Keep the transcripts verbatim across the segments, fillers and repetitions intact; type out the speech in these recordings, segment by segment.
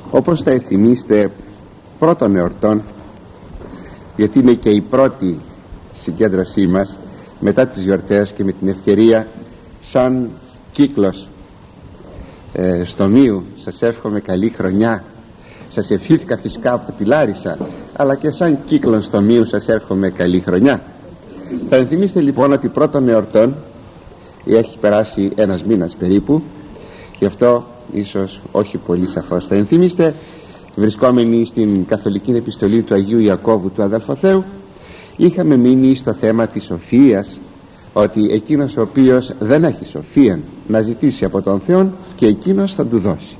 Όπως θα θυμίστε, πρώτων εορτών, γιατί είναι και η πρώτη συγκέντρωσή μας μετά τις γιορτές και με την ευκαιρία σαν κύκλος ε, στο Μίου, σας εύχομαι καλή χρονιά. Σας ευχήθηκα φυσικά από τη Λάρισα, αλλά και σαν κύκλος στο Μίου σας εύχομαι καλή χρονιά. Θα ενθυμίστε λοιπόν ότι πρώτων εορτών έχει περάσει ένας μήνας περίπου, γι' αυτό ίσως όχι πολύ σαφώς θα ενθυμίστε, βρισκόμενοι στην καθολική επιστολή του Αγίου Ιακώβου του Αδελφοθέου, είχαμε μείνει στο θέμα της σοφίας, ότι εκείνος ο οποίος δεν έχει σοφία να ζητήσει από τον Θεό και εκείνος θα του δώσει,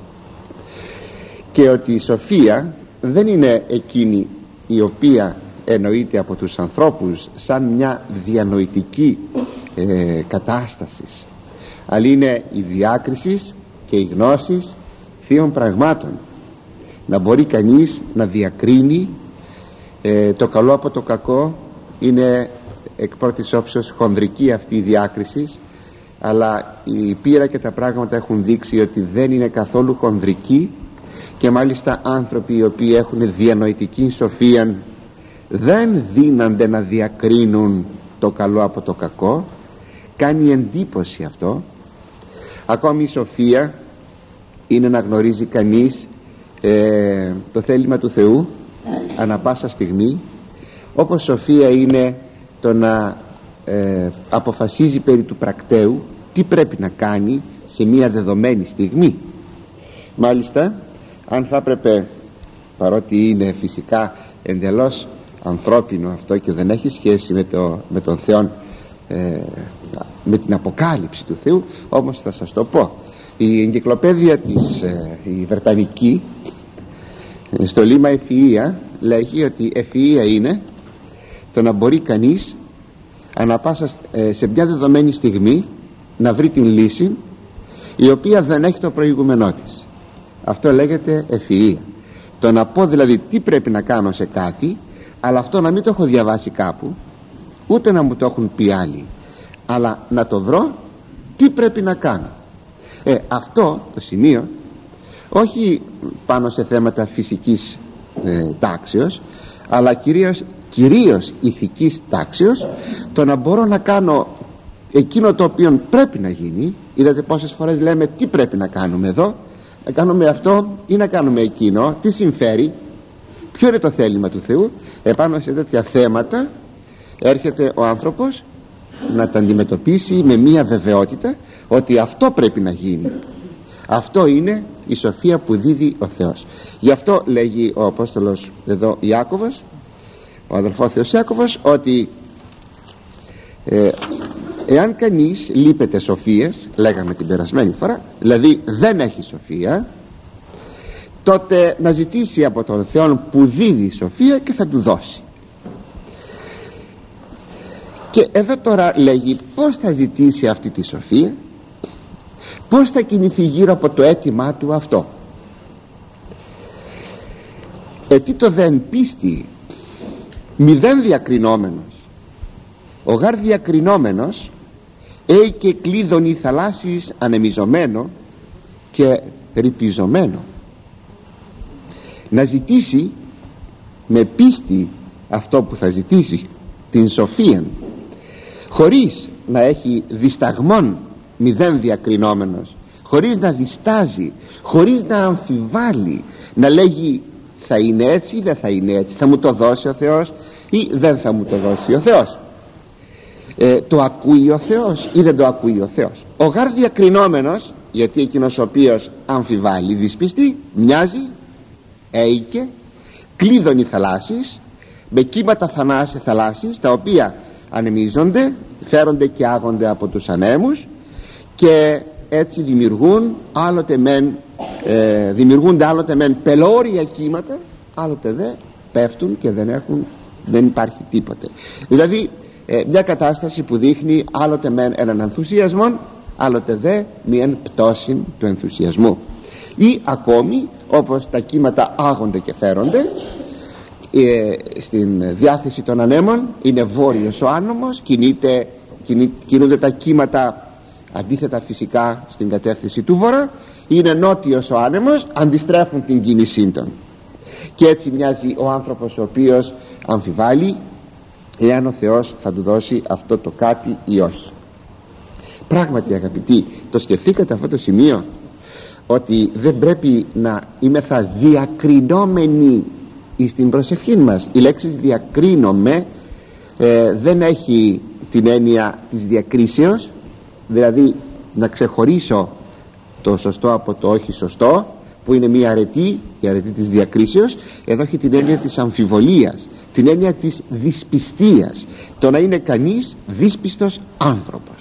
και ότι η σοφία δεν είναι εκείνη η οποία εννοείται από τους ανθρώπους σαν μια διανοητική ε, κατάσταση, αλλά είναι η διάκριση και η γνώση θείων πραγμάτων, να μπορεί κανείς να διακρίνει ε, το καλό από το κακό. Είναι εκ πρώτης όψεως χονδρική αυτή η διάκριση, αλλά η πείρα και τα πράγματα έχουν δείξει ότι δεν είναι καθόλου χονδρική, και μάλιστα άνθρωποι οι οποίοι έχουν διανοητική σοφία δεν δύνανται να διακρίνουν το καλό από το κακό. Κάνει εντύπωση αυτό. Ακόμη η σοφία είναι να γνωρίζει κανείς ε, το θέλημα του Θεού ανα πάσα στιγμή, όπως σοφία είναι το να ε, αποφασίζει περί του πρακτέου τι πρέπει να κάνει σε μια δεδομένη στιγμή. Μάλιστα, αν θα έπρεπε, παρότι είναι φυσικά εντελώς ανθρώπινο αυτό και δεν έχει σχέση με, το, με τον Θεό, ε, με την αποκάλυψη του Θεού, όμως θα σας το πω. Η εγκυκλοπαίδεια της ε, η βρετανική ε, στο λίμα ευφυΐα λέγει ότι ευφυΐα είναι το να μπορεί κανείς ανα πάσα, ε, σε μια δεδομένη στιγμή να βρει την λύση η οποία δεν έχει το προηγούμενό της. Αυτό λέγεται ευφυΐα. Το να πω δηλαδή τι πρέπει να κάνω σε κάτι, αλλά αυτό να μην το έχω διαβάσει κάπου, ούτε να μου το έχουν πει άλλοι, αλλά να το βρω τι πρέπει να κάνω. ε, Αυτό το σημείο, όχι πάνω σε θέματα φυσικής ε, τάξεως, αλλά κυρίως, κυρίως ηθικής τάξεως, το να μπορώ να κάνω εκείνο το οποίο πρέπει να γίνει. Είδατε πόσες φορές λέμε τι πρέπει να κάνουμε εδώ, να κάνουμε αυτό ή να κάνουμε εκείνο, τι συμφέρει, ποιο είναι το θέλημα του Θεού. Επάνω σε τέτοια θέματα έρχεται ο άνθρωπος να τα αντιμετωπίσει με μία βεβαιότητα ότι αυτό πρέπει να γίνει. Αυτό είναι η σοφία που δίδει ο Θεός. Γι' αυτό λέγει ο Απόστολος εδώ Ιάκωβος, ο αδελφός Θεός Ιάκωβος, ότι ε, εάν κανείς λείπεται σοφίας, λέγαμε την περασμένη φορά, δηλαδή δεν έχει σοφία, τότε να ζητήσει από τον Θεό που δίδει σοφία και θα του δώσει. Και εδώ τώρα λέγει πως θα ζητήσει αυτή τη σοφία, πως θα κινηθεί γύρω από το αίτημά του αυτό. Ετί το δεν πίστη μηδέν διακρινόμενος, ο γάρ διακρινόμενος έχει και κλείδων οι θαλάσσης ανεμιζωμένο και ρυπιζωμένο. Να ζητήσει με πίστη αυτό που θα ζητήσει, την σοφία, χωρίς να έχει δισταγμόν, μηδέν διακρινόμενος, χωρίς να διστάζει, χωρίς να αμφιβάλλει, να λέγει θα είναι έτσι ή δεν θα είναι έτσι, θα μου το δώσει ο Θεός ή δεν θα μου το δώσει ο Θεός, ε, το ακούει ο Θεός ή δεν το ακούει ο Θεός. Ο γάρ διακρινόμενος, γιατί εκείνος ο οποίος αμφιβάλλει, δυσπιστεί, μοιάζει, έικε, κλείδωνει θαλάσσης, με κύματα θανάσης θαλάσσης, τα οποία ανεμίζονται, φέρονται και άγονται από τους ανέμους, και έτσι δημιουργούν άλλοτε μεν, ε, δημιουργούνται άλλοτε μεν πελώρια κύματα, άλλοτε δε πέφτουν και δεν έχουν, δεν υπάρχει τίποτε. Δηλαδή ε, μια κατάσταση που δείχνει άλλοτε μεν έναν ενθουσιασμό, άλλοτε δε μια πτώση του ενθουσιασμού, ή ακόμη όπως τα κύματα άγονται και φέρονται. Ε, στην διάθεση των ανέμων είναι βόρειος ο άνεμος, κινείται, κινεί, κινούνται τα κύματα αντίθετα φυσικά στην κατεύθυνση του βορρά, είναι νότιος ο άνεμος, αντιστρέφουν την κίνησή των. Και έτσι μοιάζει ο άνθρωπος ο οποίος αμφιβάλλει εάν ο Θεός θα του δώσει αυτό το κάτι ή όχι. Πράγματι αγαπητοί, το σκεφτήκατε αυτό το σημείο, ότι δεν πρέπει να είμεθα διακρινόμενοι στην προσευχή μας. Η λέξη διακρίνομαι ε, δεν έχει την έννοια της διακρίσεως, δηλαδή να ξεχωρίσω το σωστό από το όχι σωστό, που είναι μια αρετή, η αρετή της διακρίσεως. Εδώ έχει την έννοια της αμφιβολίας, την έννοια της δυσπιστίας, το να είναι κανείς δύσπιστος άνθρωπος.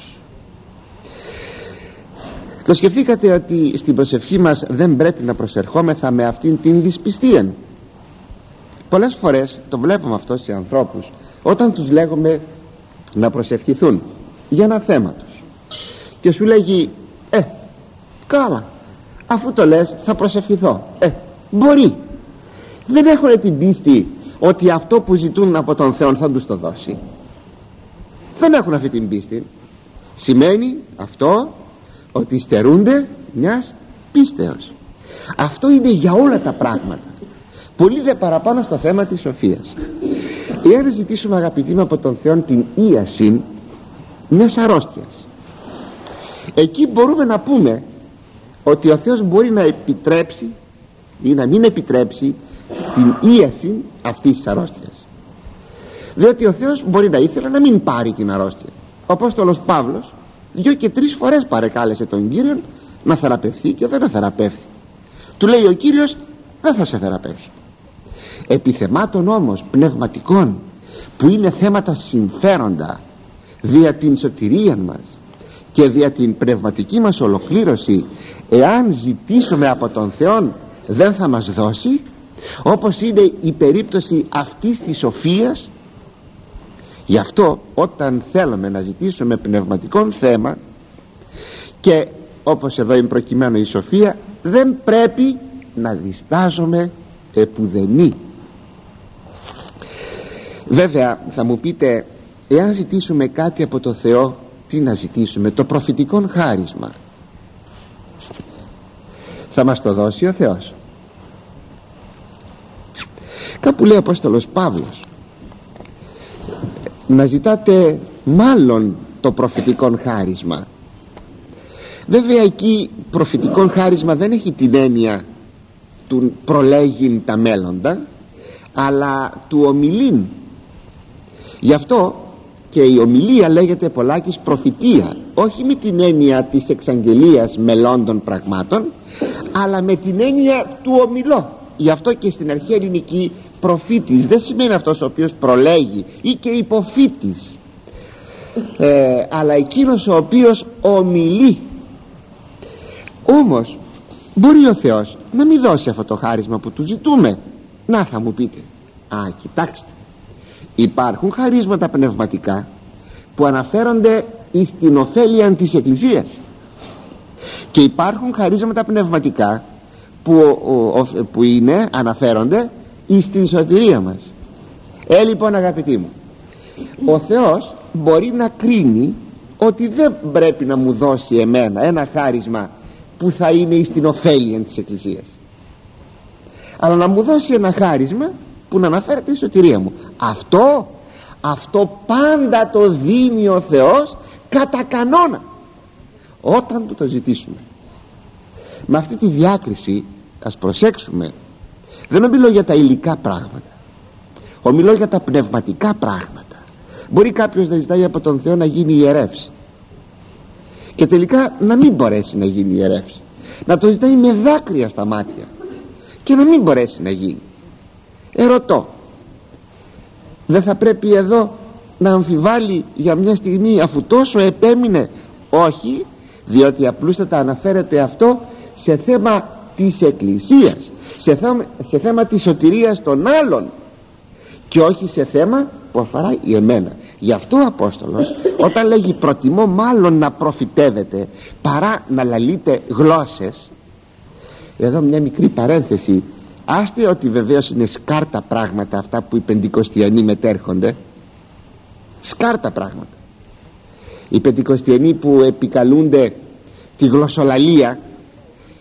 Το σκεφτήκατε ότι στην προσευχή μας δεν πρέπει να προσερχόμεθα με αυτήν την δυσπιστία? Πολλές φορές το βλέπουμε αυτό σε ανθρώπους, όταν τους λέγουμε να προσευχηθούν για ένα θέμα τους και σου λέγει ε, καλά, αφού το λες θα προσευχηθώ. Ε, μπορεί. Δεν έχουν την πίστη ότι αυτό που ζητούν από τον Θεό θα τους το δώσει. Δεν έχουν αυτή την πίστη. Σημαίνει αυτό ότι στερούνται μιας πίστεως. Αυτό είναι για όλα τα πράγματα. Πολύ δε παραπάνω στο θέμα της σοφίας. Εάν ζητήσουμε αγαπητοί μου από τον Θεό την ίαση μιας αρρώστιας, εκεί μπορούμε να πούμε ότι ο Θεός μπορεί να επιτρέψει ή να μην επιτρέψει την ίαση αυτής της αρρώστιας, διότι ο Θεός μπορεί να ήθελε να μην πάρει την αρρώστια. Ο Απόστολος Παύλος δυο και τρεις φορές παρεκάλεσε τον Κύριο να θεραπευθεί και δεν θεραπεύθη. Του λέει ο Κύριος δεν θα σε θεραπεύσει. Επιθεμάτων όμως πνευματικών, που είναι θέματα συμφέροντα δια την σωτηρία μας και δια την πνευματική μας ολοκλήρωση, εάν ζητήσουμε από τον Θεό δεν θα μας δώσει, όπως είναι η περίπτωση αυτής της σοφίας. Γι' αυτό όταν θέλουμε να ζητήσουμε πνευματικό θέμα, και όπως εδώ είναι προκειμένο η σοφία, δεν πρέπει να διστάζουμε επουδενή. Βέβαια θα μου πείτε, εάν ζητήσουμε κάτι από το Θεό, τι να ζητήσουμε? Το προφητικό χάρισμα. Θα μας το δώσει ο Θεός? Κάπου λέει ο Απόστολος Παύλος να ζητάτε μάλλον το προφητικό χάρισμα. Βέβαια εκεί προφητικό χάρισμα δεν έχει την έννοια του προλέγειν τα μέλλοντα, αλλά του ομιλήν. Γι' αυτό και η ομιλία λέγεται πολλάκις προφητεία, όχι με την έννοια της εξαγγελίας μελλόντων πραγμάτων, αλλά με την έννοια του ομιλώ. Γι' αυτό και στην αρχαία ελληνική προφήτης δεν σημαίνει αυτός ο οποίος προλέγει, ή και υποφήτης, ε, αλλά εκείνος ο οποίος ομιλεί. Όμως μπορεί ο Θεός να μην δώσει αυτό το χάρισμα που του ζητούμε. Να, θα μου πείτε, α, κοιτάξτε, υπάρχουν χαρίσματα πνευματικά που αναφέρονται στην ωφέλεια της Εκκλησίας, και υπάρχουν χαρίσματα πνευματικά που, που είναι, αναφέρονται στην σωτηρία μας. Ε, λοιπόν αγαπητοί μου, ο Θεός μπορεί να κρίνει ότι δεν πρέπει να μου δώσει εμένα ένα χάρισμα που θα είναι στην ωφέλεια της Εκκλησίας, αλλά να μου δώσει ένα χάρισμα που να αναφέρεται στη σωτηρία μου. Αυτό αυτό πάντα το δίνει ο Θεός κατά κανόνα, όταν του το ζητήσουμε. Με αυτή τη διάκριση ας προσέξουμε. Δεν ομιλώ για τα υλικά πράγματα, ομιλώ για τα πνευματικά πράγματα. Μπορεί κάποιος να ζητάει από τον Θεό να γίνει ιερεύς και τελικά να μην μπορέσει να γίνει ιερεύς, να το ζητάει με δάκρυα στα μάτια και να μην μπορέσει να γίνει. Ερωτώ, δεν θα πρέπει εδώ να αμφιβάλλει για μια στιγμή, αφού τόσο επέμεινε? Όχι, διότι απλούστατα αναφέρεται αυτό σε θέμα της Εκκλησίας, σε θέμα, σε θέμα της σωτηρίας των άλλων, και όχι σε θέμα που αφορά η εμένα. Γι' αυτό ο Απόστολος όταν λέγει προτιμώ μάλλον να προφητεύετε παρά να λαλείτε γλώσσες, εδώ μια μικρή παρένθεση, άστε ότι βεβαίως είναι σκάρτα πράγματα αυτά που οι Πεντηκοστιανοί μετέρχονται, σκάρτα πράγματα. Οι Πεντηκοστιανοί που επικαλούνται τη γλωσσολαλία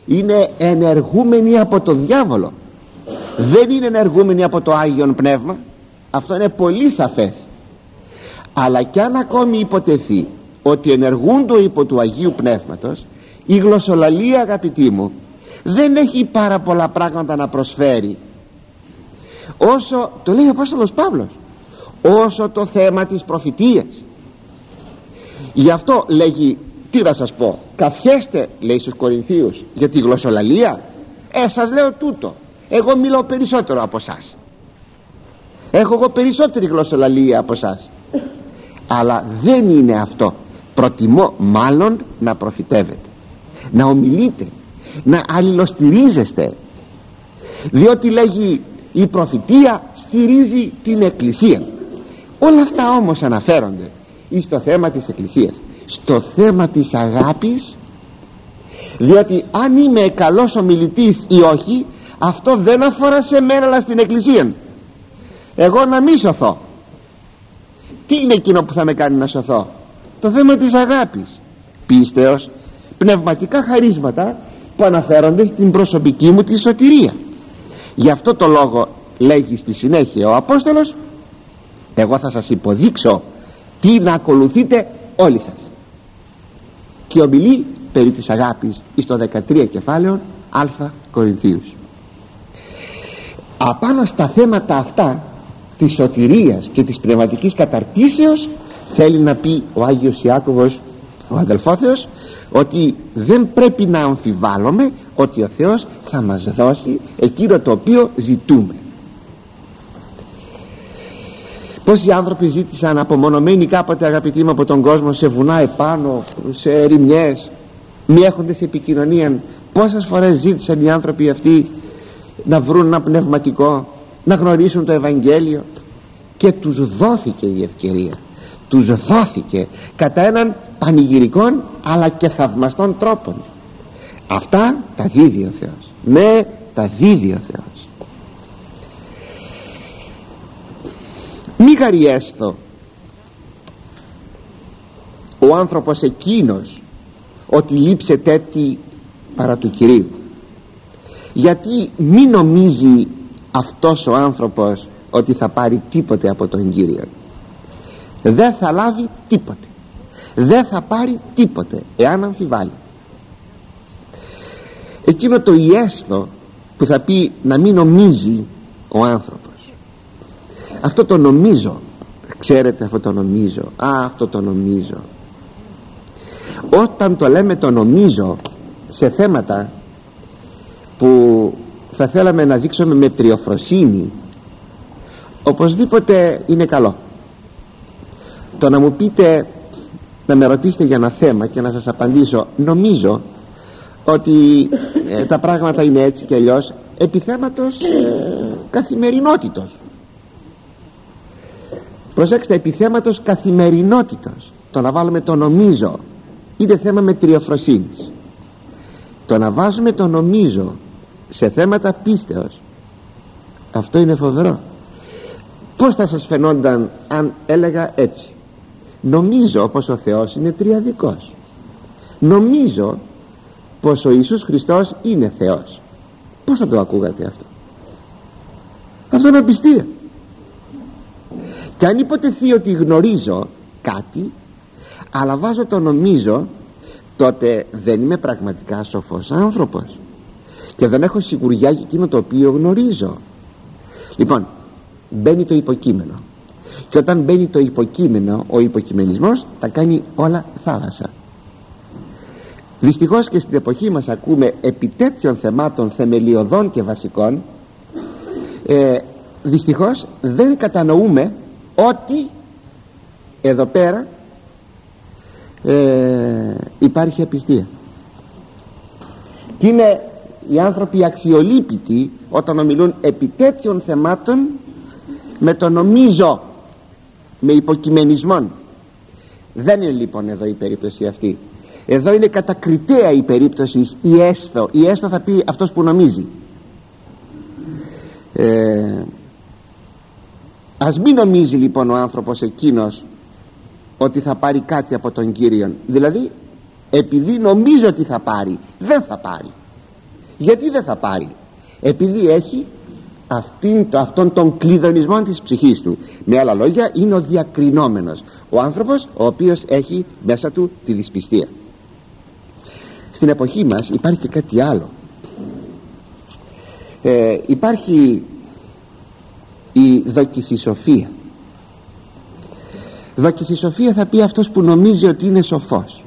είναι ενεργούμενοι από το διάβολο, δεν είναι ενεργούμενοι από το Άγιον Πνεύμα. Αυτό είναι πολύ σαφές. Αλλά κι αν ακόμη υποτεθεί ότι ενεργούνται υπό του Αγίου Πνεύματος, η γλωσσολαλία, αγαπητοί μου, δεν έχει πάρα πολλά πράγματα να προσφέρει, όσο, το λέει ο Απόστολος Παύλος, όσο το θέμα της προφητείας. Γι' αυτό λέγει, τι να σας πω, καυχέστε, λέει στους Κορινθίους, για τη γλωσσολαλία. Ε, σας λέω τούτο, εγώ μιλάω περισσότερο από εσάς, έχω εγώ περισσότερη γλωσσολαλία από εσάς. Αλλά δεν είναι αυτό. Προτιμώ μάλλον να προφητεύετε, να ομιλείτε, να αλληλοστηρίζεστε, διότι λέγει η προφητεία στηρίζει την Εκκλησία. Όλα αυτά όμως αναφέρονται στο θέμα της Εκκλησίας, στο θέμα της αγάπης, διότι αν είμαι καλός ομιλητής ή όχι, αυτό δεν αφορά σε μένα αλλά στην Εκκλησία. Εγώ να μη σωθώ, τι είναι εκείνο που θα με κάνει να σωθώ? Το θέμα της αγάπης, πίστεως, πνευματικά χαρίσματα που αναφέρονται στην προσωπική μου τη σωτηρία. Γι' αυτό το λόγο λέγει στη συνέχεια ο Απόστολος, εγώ θα σας υποδείξω τι να ακολουθείτε όλοι σας, και ομιλεί περί της αγάπης στο δεκατρία κεφάλαιο Α Κορινθίους. Απάνω στα θέματα αυτά της σωτηρίας και της πνευματικής καταρτήσεως θέλει να πει ο Άγιος Ιάκωβος, ο αδελφόθεος, ότι δεν πρέπει να αμφιβάλλουμε ότι ο Θεός θα μας δώσει εκείνο το οποίο ζητούμε. Πόσοι άνθρωποι ζήτησαν απομονωμένοι κάποτε, αγαπητοί μου, από τον κόσμο, σε βουνά επάνω, σε ερημιές, μη έχοντες επικοινωνία. Πόσες φορές ζήτησαν οι άνθρωποι αυτοί να βρουν ένα πνευματικό, να γνωρίσουν το Ευαγγέλιο, και τους δόθηκε η ευκαιρία, τους δόθηκε κατά έναν πανηγυρικών αλλά και θαυμαστών τρόπων. Αυτά τα δίδει ο Θεός, ναι, τα δίδει ο Θεός. Μη γαριέσθω ο άνθρωπος εκείνος ότι λείψε τέτοι παρά του Κυρίου, γιατί μη νομίζει αυτός ο άνθρωπος ότι θα πάρει τίποτε από τον Κύριο. Δεν θα λάβει τίποτε, δεν θα πάρει τίποτε εάν αμφιβάλλει. Εκείνο το ιέσθο που θα πει να μην νομίζει ο άνθρωπος, αυτό το νομίζω, ξέρετε, αυτό το νομίζω, α, αυτό το νομίζω, όταν το λέμε το νομίζω σε θέματα που θα θέλαμε να δείξουμε με τριοφροσύνη, οπωσδήποτε είναι καλό. Το να μου πείτε, να με ρωτήσετε για ένα θέμα και να σας απαντήσω νομίζω ότι ε, τα πράγματα είναι έτσι και αλλιώς, επί θέματος ε, καθημερινότητος. Προσέξτε, επί θέματος καθημερινότητος, το να βάλουμε το νομίζω είναι θέμα με τριοφροσύνης. Το να βάζουμε το νομίζω σε θέματα πίστεως, αυτό είναι φοβερό. Πώς θα σας φαινόταν αν έλεγα έτσι, νομίζω πως ο Θεός είναι τριαδικός, νομίζω πως ο Ιησούς Χριστός είναι Θεός? Πώς θα το ακούγατε αυτό? Αυτό είναι απιστία. Και αν υποτεθεί ότι γνωρίζω κάτι αλλά βάζω το νομίζω, τότε δεν είμαι πραγματικά σοφός άνθρωπος και δεν έχω σιγουριά για εκείνο το οποίο γνωρίζω. Λοιπόν, μπαίνει το υποκείμενο, και όταν μπαίνει το υποκείμενο, ο υποκειμενισμός τα κάνει όλα θάλασσα. Δυστυχώς και στην εποχή μας ακούμε επί τέτοιων θεμάτων θεμελιωδών και βασικών, ε, δυστυχώς δεν κατανοούμε ότι εδώ πέρα ε, υπάρχει απιστία, και είναι οι άνθρωποι αξιολύπητοι όταν ομιλούν επί τέτοιων θεμάτων με το νομίζω, με υποκειμενισμόν. Δεν είναι λοιπόν εδώ η περίπτωση αυτή. Εδώ είναι κατακριτέα η περίπτωση η έστω. Η έστω θα πει αυτός που νομίζει. ε, Ας μην νομίζει λοιπόν ο άνθρωπος εκείνος ότι θα πάρει κάτι από τον Κύριον, δηλαδή επειδή νομίζω ότι θα πάρει, δεν θα πάρει. Γιατί δεν θα πάρει? Επειδή έχει αυτήν, αυτόν τον κλειδονισμό της ψυχής του. Με άλλα λόγια, είναι ο διακρινόμενος, ο άνθρωπος ο οποίος έχει μέσα του τη δυσπιστία. Στην εποχή μας υπάρχει και κάτι άλλο. ε, υπάρχει η δοκισισοφία. Δοκισισοφία θα πει αυτός που νομίζει ότι είναι σοφός.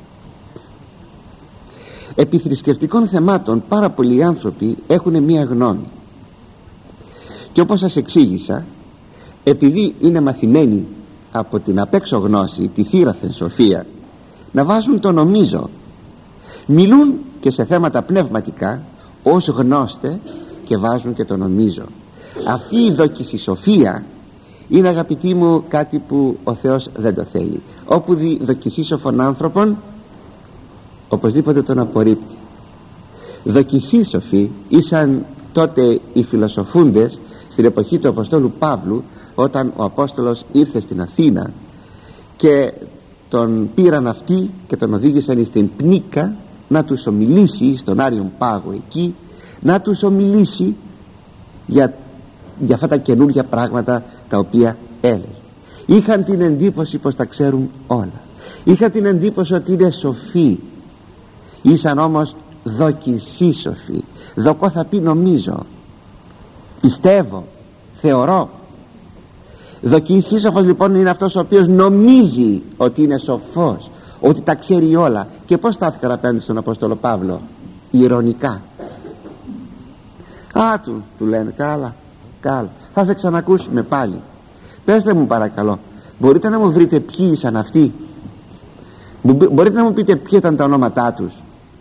Επί θρησκευτικών θεμάτων πάρα πολλοί άνθρωποι έχουν μία γνώμη, και όπως σας εξήγησα, επειδή είναι μαθημένοι από την απέξω γνώση, τη θύραθεν σοφία, να βάζουν το νομίζω. Μιλούν και σε θέματα πνευματικά ως γνώστε και βάζουν και το νομίζω. Αυτή η δοκισισοφία είναι, αγαπητοί μου, κάτι που ο Θεός δεν το θέλει. Όπου δει δοκισίσοφων άνθρωπον, οπωσδήποτε τον απορρίπτει. Δοκισίσοφοι ήσαν τότε οι φιλοσοφούντες στην εποχή του Αποστόλου Παύλου, όταν ο Απόστολος ήρθε στην Αθήνα και τον πήραν αυτοί και τον οδήγησαν στην Πνίκα να τους ομιλήσει, στον Άριον Πάγο εκεί, να τους ομιλήσει για, για αυτά τα καινούργια πράγματα τα οποία έλεγε. Είχαν την εντύπωση πως τα ξέρουν όλα, είχαν την εντύπωση ότι είναι σοφοί, ήσαν όμως δοκισίσοφοι. Δοκό θα πει νομίζω, πιστεύω, θεωρώ. Δοκισίσοφος λοιπόν είναι αυτός ο οποίος νομίζει ότι είναι σοφός, ότι τα ξέρει όλα. Και πως στάθηκαν απέναντι στον Απόστολο Παύλο? Ηρωνικά. Α, του, του λένε, καλά, καλά, θα σε ξανακούσουμε πάλι. Πέστε μου παρακαλώ, μπορείτε να μου βρείτε ποιοι ήσαν αυτοί? Μπορείτε να μου πείτε ποια ήταν τα ονόματά τους?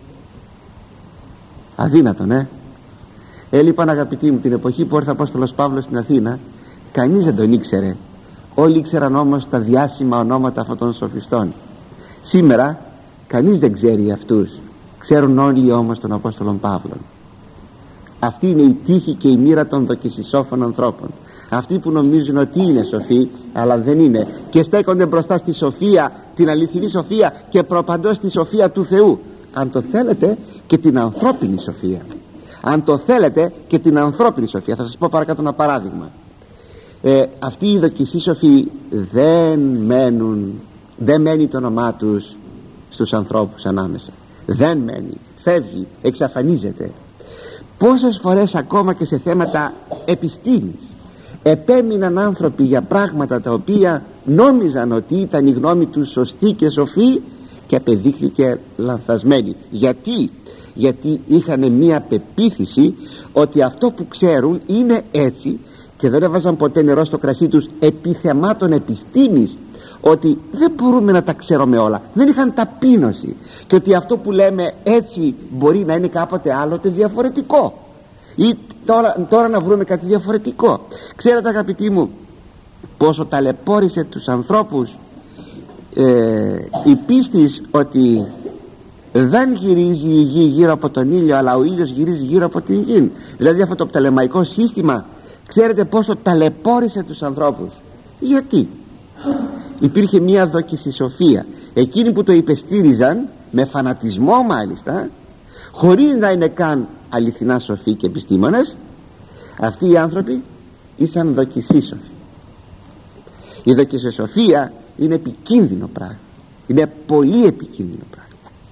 Αδύνατον, ε Ε, λοιπόν, αγαπητοί μου, την εποχή που ήρθε ο Απόστολος Παύλος στην Αθήνα, κανείς δεν τον ήξερε. Όλοι ήξεραν όμως τα διάσημα ονόματα αυτών των σοφιστών. Σήμερα κανείς δεν ξέρει αυτούς, ξέρουν όλοι όμως τον Απόστολον Παύλον. Αυτή είναι η τύχη και η μοίρα των δοκισισόφων ανθρώπων. Αυτοί που νομίζουν ότι είναι σοφοί, αλλά δεν είναι, και στέκονται μπροστά στη σοφία, την αληθινή σοφία, και προπαντός στη σοφία του Θεού. Αν το θέλετε, και την ανθρώπινη σοφία. Αν το θέλετε, και την ανθρώπινη σοφία. Θα σας πω παρακάτω ένα παράδειγμα. ε, Αυτοί οι δοκισίσοφοι δεν μένουν, δεν μένει το όνομά τους στους ανθρώπους ανάμεσα. Δεν μένει, φεύγει, εξαφανίζεται. Πόσες φορές ακόμα και σε θέματα επιστήμης επέμειναν άνθρωποι για πράγματα τα οποία νόμιζαν ότι ήταν η γνώμη τους σωστή και σοφή, και απεδείχθηκε λανθασμένη. Γιατί? Γιατί είχαν μία πεποίθηση ότι αυτό που ξέρουν είναι έτσι, και δεν έβαζαν ποτέ νερό στο κρασί τους επί θεμάτων επιστήμης, ότι δεν μπορούμε να τα ξέρουμε όλα. Δεν είχαν ταπείνωση, και ότι αυτό που λέμε έτσι μπορεί να είναι κάποτε άλλοτε διαφορετικό, ή τώρα, τώρα να βρούμε κάτι διαφορετικό. Ξέρετε, αγαπητοί μου, πόσο ταλαιπώρησε τους ανθρώπους ε, η πίστη ότι δεν γυρίζει η γη γύρω από τον ήλιο, αλλά ο ήλιος γυρίζει γύρω από την γη. Δηλαδή αυτό το πτολεμαϊκό σύστημα, ξέρετε πόσο ταλαιπώρησε τους ανθρώπους? Γιατί? Υπήρχε μία δοκισισοφία. Εκείνοι που το υπεστήριζαν με φανατισμό μάλιστα, χωρίς να είναι καν αληθινά σοφοί και επιστήμονες, αυτοί οι άνθρωποι ήσαν δοκισίσοφοι. Η δοκισισοφία είναι επικίνδυνο πράγμα, είναι πολύ επικίνδυνο πράγμα.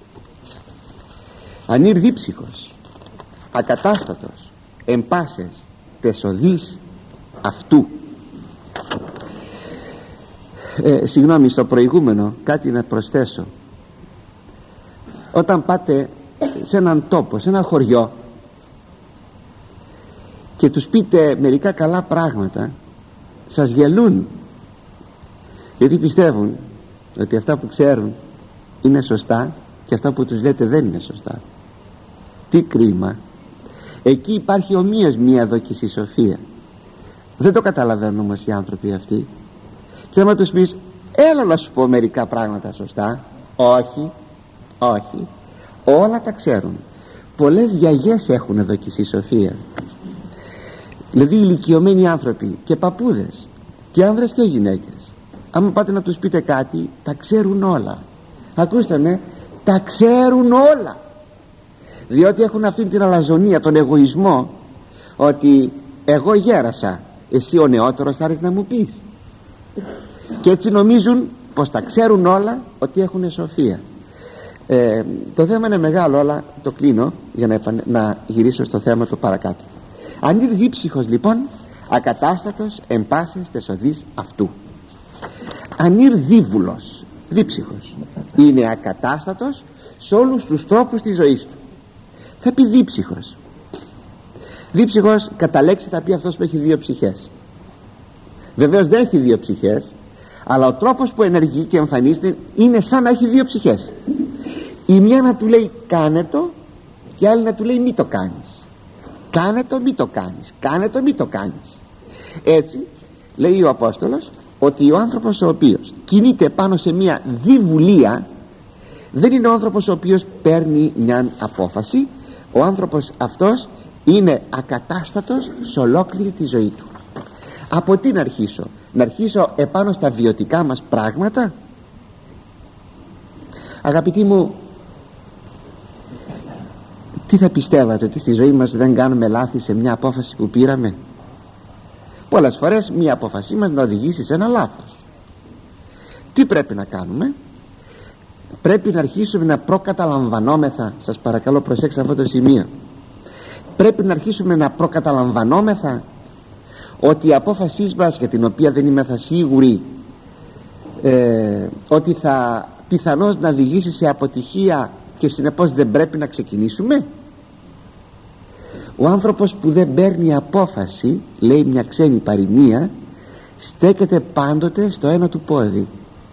Αν ήρ δίψυχος, ακατάστατος, εμπάσες, τεσοδείς αυτού. ε, Συγγνώμη, στο προηγούμενο κάτι να προσθέσω. Όταν πάτε σε έναν τόπο, σε ένα χωριό, και τους πείτε μερικά καλά πράγματα, σας γελούν, γιατί πιστεύουν ότι αυτά που ξέρουν είναι σωστά και αυτά που τους λέτε δεν είναι σωστά. Τι κρίμα! Εκεί υπάρχει ομοίως μία δοκισισοφία. Δεν το καταλαβαίνουν όμως οι άνθρωποι αυτοί. Και άμα τους πεις, έλα να σου πω μερικά πράγματα σωστά, όχι, όχι, όλα τα ξέρουν. Πολλές γιαγιές έχουν δοκισισοφία. Δηλαδή ηλικιωμένοι άνθρωποι και παππούδες, και άνδρες και γυναίκες, άμα πάτε να τους πείτε κάτι, τα ξέρουν όλα. Ακούστε με, τα ξέρουν όλα. διότι έχουν αυτή την αλαζονία, τον εγωισμό, ότι εγώ γέρασα, εσύ ο νεότερος θα έρθεις να μου πεις, και έτσι νομίζουν πως τα ξέρουν όλα, ότι έχουν σοφία. ε, το θέμα είναι μεγάλο, αλλά το κλείνω για να, επανε... να γυρίσω στο θέμα το παρακάτω. Αν είναι δίψυχος λοιπόν, ακατάστατος εν πάσης τες οδείς αυτού. Αν είναι δίβουλος, δίψυχος, είναι ακατάστατος σε όλους τους τρόπους της ζωής του. Θα πει δίψυχος. Δίψυχος κατά λέξη θα πει αυτός που έχει δύο ψυχές. Βεβαίως δεν έχει δύο ψυχές, αλλά ο τρόπος που ενεργεί και εμφανίζεται είναι σαν να έχει δύο ψυχές. Η μια να του λέει κάνε το, και η άλλη να του λέει μη το κάνεις. Κάνε το, μη το κάνεις. Κάνε το, μη το κάνεις. Έτσι λέει ο Απόστολος ότι ο άνθρωπος ο οποίος κινείται πάνω σε μια διβουλία δεν είναι ο άνθρωπος ο οποίος παίρνει μια απόφαση. Ο άνθρωπος αυτός είναι ακατάστατος σε ολόκληρη τη ζωή του. Από τι να αρχίσω? Να αρχίσω επάνω στα βιωτικά μας πράγματα? Αγαπητοί μου, τι θα πιστεύατε, ότι στη ζωή μας δεν κάνουμε λάθη σε μια απόφαση που πήραμε? Πολλές φορές μια απόφασή μας να οδηγήσει σε ένα λάθος. Τι πρέπει να κάνουμε? Πρέπει να αρχίσουμε να προκαταλαμβανόμεθα. Σας παρακαλώ προσέξτε αυτό το σημείο. Πρέπει να αρχίσουμε να προκαταλαμβανόμεθα ότι η απόφασή μας, για την οποία δεν είμαι θα σίγουρη ε, ότι θα πιθανώς να οδηγήσει σε αποτυχία και συνεπώς δεν πρέπει να ξεκινήσουμε. Ο άνθρωπος που δεν παίρνει απόφαση, λέει μια ξένη παροιμία, στέκεται πάντοτε στο ένα του πόδι.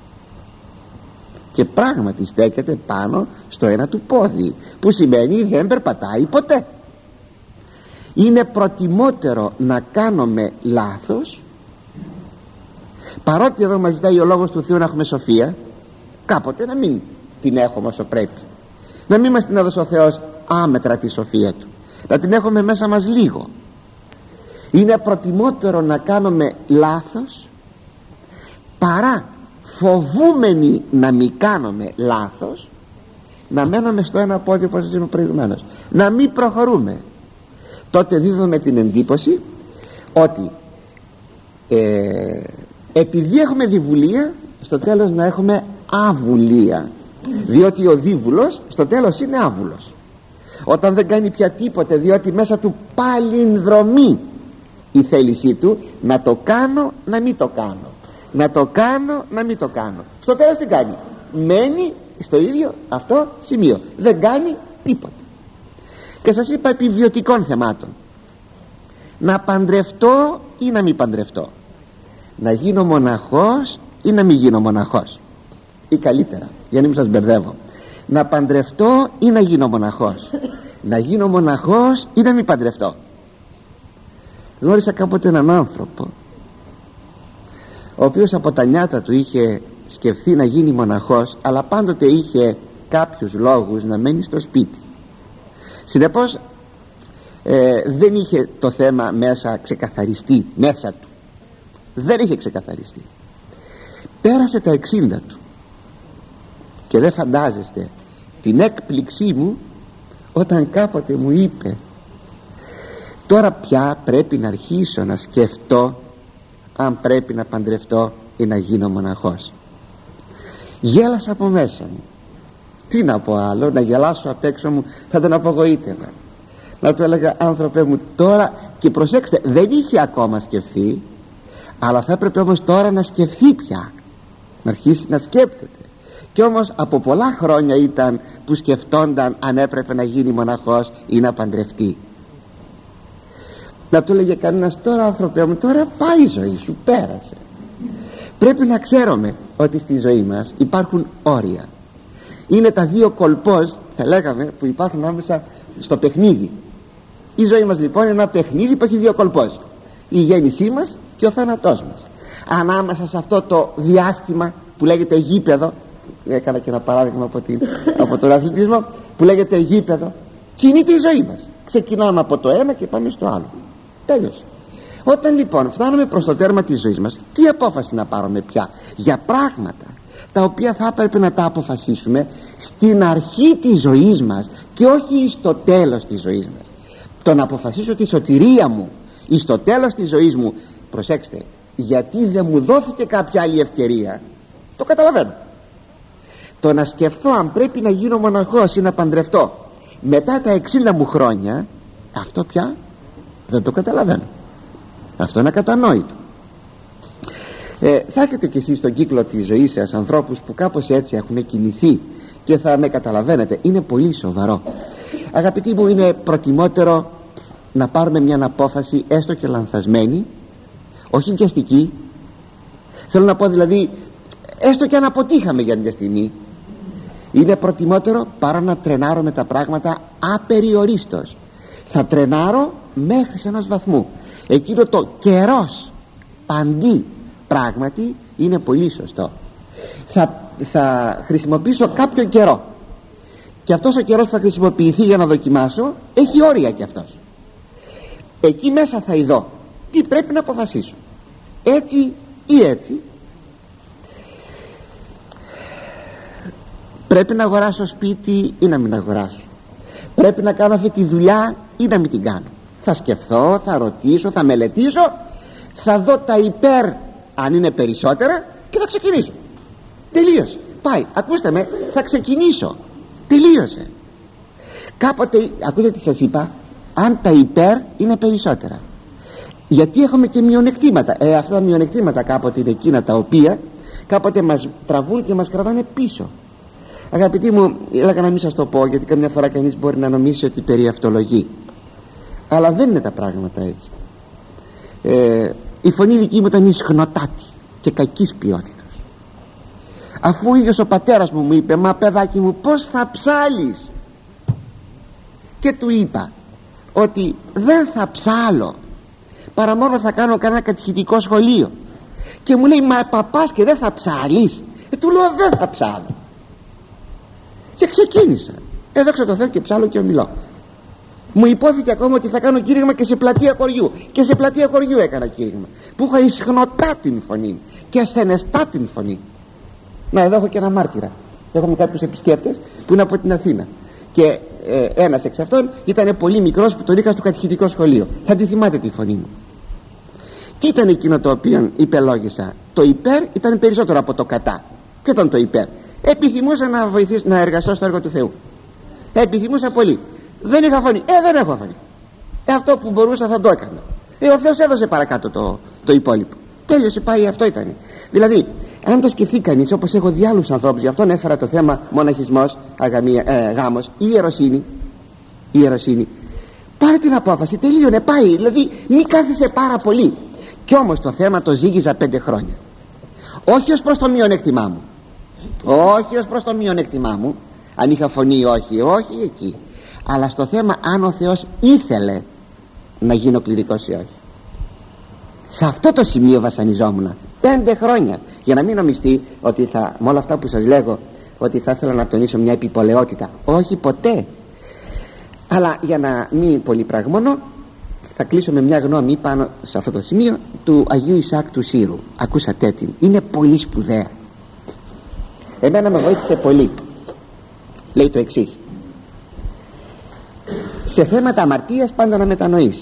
Και πράγματι στέκεται πάνω στο ένα του πόδι, που σημαίνει δεν περπατάει ποτέ. Είναι προτιμότερο να κάνουμε λάθος, παρότι εδώ μας ζητάει ο λόγος του Θεού να έχουμε σοφία, κάποτε να μην την έχουμε όσο πρέπει, να μην μας την έδωσε ο Θεός άμετρα τη σοφία του, να την έχουμε μέσα μας λίγο. Είναι προτιμότερο να κάνουμε λάθος, παρά φοβούμενοι να μην κάνουμε λάθος, να μένουμε στο ένα πόδι, όπως σας είπα προηγουμένως, να μην προχωρούμε. Τότε δίδουμε την εντύπωση ότι ε, επειδή έχουμε διβουλία, στο τέλος να έχουμε αβουλία, διότι ο δίβουλος στο τέλος είναι άβουλος όταν δεν κάνει πια τίποτε, διότι μέσα του παλινδρομεί η θέλησή του να το κάνω, να μην το κάνω, να το κάνω, να μην το κάνω. Στο τέλος τι κάνει? Μένει στο ίδιο αυτό σημείο, δεν κάνει τίποτα. Και σας είπα επί βιωτικών θεμάτων, να παντρευτώ ή να μην παντρευτώ, να γίνω μοναχός ή να μην γίνω μοναχός, ή καλύτερα, για να μην σας μπερδεύω, να παντρευτώ ή να γίνω μοναχός, να γίνω μοναχός ή να μην παντρευτώ. Γνώρισα κάποτε έναν άνθρωπο ο οποίος από τα νιάτα του είχε σκεφτεί να γίνει μοναχός, αλλά πάντοτε είχε κάποιους λόγους να μένει στο σπίτι. Συνεπώς ε, δεν είχε το θέμα μέσα ξεκαθαριστεί μέσα του, δεν είχε ξεκαθαριστεί. Πέρασε τα εξήντα του και δεν φαντάζεστε την έκπληξή μου όταν κάποτε μου είπε, τώρα πια πρέπει να αρχίσω να σκεφτώ αν πρέπει να παντρευτώ ή να γίνω μοναχός. Γέλασα από μέσα μου. Τι να πω άλλο, να γελάσω απ' έξω μου θα τον απογοήτευα. Να του έλεγα, άνθρωπε μου, τώρα, και προσέξτε, δεν είχε ακόμα σκεφτεί, αλλά θα έπρεπε όμως τώρα να σκεφτεί πια, να αρχίσει να σκέπτεται. Και όμως από πολλά χρόνια ήταν που σκεφτόνταν αν έπρεπε να γίνει μοναχός ή να παντρευτεί. Να του έλεγε κανένας, τώρα άνθρωπε μου, τώρα πάει η ζωή σου, πέρασε. Πρέπει να ξέρουμε ότι στη ζωή μας υπάρχουν όρια. Είναι τα δύο κολπός, θα λέγαμε, που υπάρχουν άμεσα στο παιχνίδι. Η ζωή μας λοιπόν είναι ένα παιχνίδι που έχει δύο κολπός, η γέννησή μας και ο θάνατός μας. Ανάμεσα σε αυτό το διάστημα που λέγεται γήπεδο, έκανα και ένα παράδειγμα από, την, από τον αθλητισμό, που λέγεται γήπεδο, κινείται η ζωή μας. Ξεκινάμε από το ένα και πάμε στο άλλο. Τέλειωσε. Όταν λοιπόν φτάνουμε προς το τέρμα της ζωής μας, τι απόφαση να πάρουμε πια για πράγματα τα οποία θα έπρεπε να τα αποφασίσουμε στην αρχή της ζωής μας και όχι στο τέλος της ζωής μας. Το να αποφασίσω τη σωτηρία μου ή στο τέλος της ζωής μου, προσέξτε, γιατί δεν μου δόθηκε κάποια άλλη ευκαιρία, το καταλαβαίνω. Το να σκεφτώ αν πρέπει να γίνω μοναχός ή να παντρευτώ μετά τα εξήντα μου χρόνια, αυτό πια δεν το καταλαβαίνω. Αυτό είναι ακατανόητο. ε, Θα έχετε κι εσείς στον κύκλο της ζωής σας ανθρώπους που κάπως έτσι έχουν κινηθεί και θα με καταλαβαίνετε, είναι πολύ σοβαρό. Αγαπητοί μου, είναι προτιμότερο να πάρουμε μια απόφαση έστω και λανθασμένη, όχι βιαστική. Θέλω να πω δηλαδή, έστω και αν αποτύχαμε για μια στιγμή, είναι προτιμότερο παρά να τρενάρω με τα πράγματα απεριορίστως. Θα τρενάρω μέχρι σε ενός βαθμού. Εκείνο το καιρός παντί πράγματι είναι πολύ σωστό. Θα, θα χρησιμοποιήσω κάποιο καιρό και αυτός ο καιρός θα χρησιμοποιηθεί για να δοκιμάσω, έχει όρια κι αυτός. Εκεί μέσα θα ειδώ τι πρέπει να αποφασίσω, έτσι ή έτσι. Πρέπει να αγοράσω σπίτι ή να μην αγοράσω, πρέπει να κάνω αυτή τη δουλειά ή να μην την κάνω. Θα σκεφτώ, θα ρωτήσω, θα μελετήσω, θα δω τα υπέρ αν είναι περισσότερα και θα ξεκινήσω. Τελείωσε, πάει, ακούστε με, θα ξεκινήσω. Τελείωσε. Κάποτε, ακούστε τι σας είπα, αν τα υπέρ είναι περισσότερα, γιατί έχουμε και μειονεκτήματα. ε, Αυτά τα μειονεκτήματα κάποτε είναι εκείνα τα οποία κάποτε μας τραβούν και μας κρατάνε πίσω. Αγαπητοί μου, έλεγα να μην σας το πω, γιατί καμιά φορά κανείς μπορεί να νομίσει ότι περιαυτολογεί, αλλά δεν είναι τα πράγματα έτσι. ε, Η φωνή δική μου ήταν ισχνοτάτη και κακής ποιότητας. Αφού ο ίδιος ο πατέρας μου μου είπε, μα παιδάκι μου, πως θα ψάλεις, και του είπα ότι δεν θα ψάλω, παρά μόνο θα κάνω κανένα κατηχητικό σχολείο, και μου λέει, μα παπάς και δεν θα ψάλεις. ε, Του λέω, δεν θα ψάλω. Και ξεκίνησα, ε, δόξα τω Θεώ, και ψάλω και ομιλώ. Μου υπόθηκε ακόμα ότι θα κάνω κήρυγμα και σε πλατεία χωριού, και σε πλατεία χωριού έκανα κήρυγμα, που είχα ισχνοτά την φωνή και ασθενεστά την φωνή. Να, εδώ έχω και ένα μάρτυρα. Έχουμε κάποιους επισκέπτες που είναι από την Αθήνα, και ε, ένας εξ αυτών ήταν πολύ μικρός που τον είχα στο κατηχητικό σχολείο. Θα τη θυμάται τη φωνή μου. Τι ήταν εκείνο το οποίο υπελόγισα? Το υπέρ ήταν περισσότερο από το κατά. Ποιο ήταν το υπέρ? Επιθυμούσα να βοηθήσω, να εργαστώ στο έργο του Θεού. Επιθυμούσα πολύ. Δεν είχα φωνή. Ε, δεν έχω φωνή. Ε, αυτό που μπορούσα θα το έκανα. Ε, ο Θεός έδωσε παρακάτω το, το υπόλοιπο. Τέλειωσε, πάει, αυτό ήταν. Δηλαδή, αν το σκεφτεί κανείς, όπως έχω δει άλλους ανθρώπους, γι' αυτόν έφερα το θέμα μοναχισμός, αγαμία, ε, γάμος ή ιεροσύνη, ιεροσύνη. Πάρε την απόφαση, τελείωνε, πάει. Δηλαδή, μη κάθεσαι πάρα πολύ. Κι όμως το θέμα το ζήγιζα πέντε χρόνια. Όχι ως προς το μειονέκτημά μου. Όχι ως προς το μειονέκτημά μου, αν είχα φωνή ή όχι, όχι εκεί. Αλλά στο θέμα αν ο Θεός ήθελε να γίνω κληρικός ή όχι. Σε αυτό το σημείο βασανιζόμουν πέντε χρόνια, για να μην νομιστεί ότι θα, με όλα αυτά που σας λέγω, ότι θα ήθελα να τονίσω μια επιπολαιότητα. Όχι, ποτέ. Αλλά για να μην πολυπραγμονώ, θα κλείσω με μια γνώμη πάνω σε αυτό το σημείο του Αγίου Ισαάκ του Σύρου. Ακούσατε την, είναι πολύ σπουδαία. Εμένα με βοήθησε πολύ. Λέει το εξής: σε θέματα αμαρτίας πάντα να μετανοείς.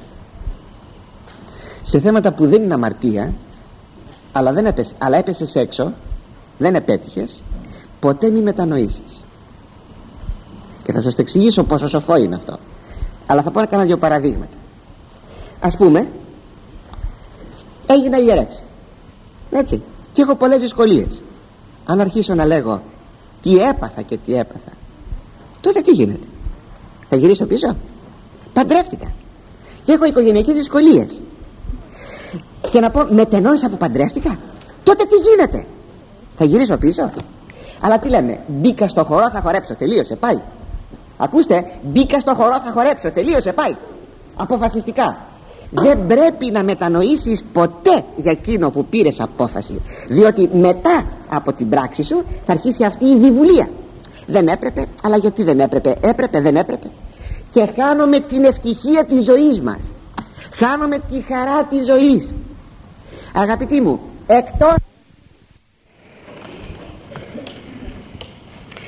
Σε θέματα που δεν είναι αμαρτία, αλλά, δεν έπεσαι, αλλά έπεσες έξω, δεν επέτυχες, ποτέ μη μετανοήσεις. Και θα σας το εξηγήσω πόσο σοφό είναι αυτό. Αλλά θα πω να κάνω δύο παραδείγματα. Ας πούμε, έγινα ιερεύς, έτσι, και έχω πολλές δυσκολίες. Αν αρχίσω να λέγω τι έπαθα και τι έπαθα, τότε τι γίνεται? Θα γυρίσω πίσω? Παντρεύτηκα και έχω οικογενειακές δυσκολίες, και να πω μετενόησα που παντρεύτηκα, τότε τι γίνεται? Θα γυρίσω πίσω? Αλλά τι λέμε, μπήκα στο χορό, θα χορέψω, τελείωσε, πάει. Ακούστε, μπήκα στο χορό, θα χορέψω, τελείωσε, πάει. Αποφασιστικά. Δεν πρέπει να μετανοήσεις ποτέ για εκείνο που πήρες απόφαση, διότι μετά από την πράξη σου θα αρχίσει αυτή η διβουλία. Δεν έπρεπε, αλλά γιατί δεν έπρεπε? Έπρεπε, δεν έπρεπε. Και χάνουμε την ευτυχία της ζωής μας, χάνουμε τη χαρά της ζωής. Αγαπητοί μου, εκτός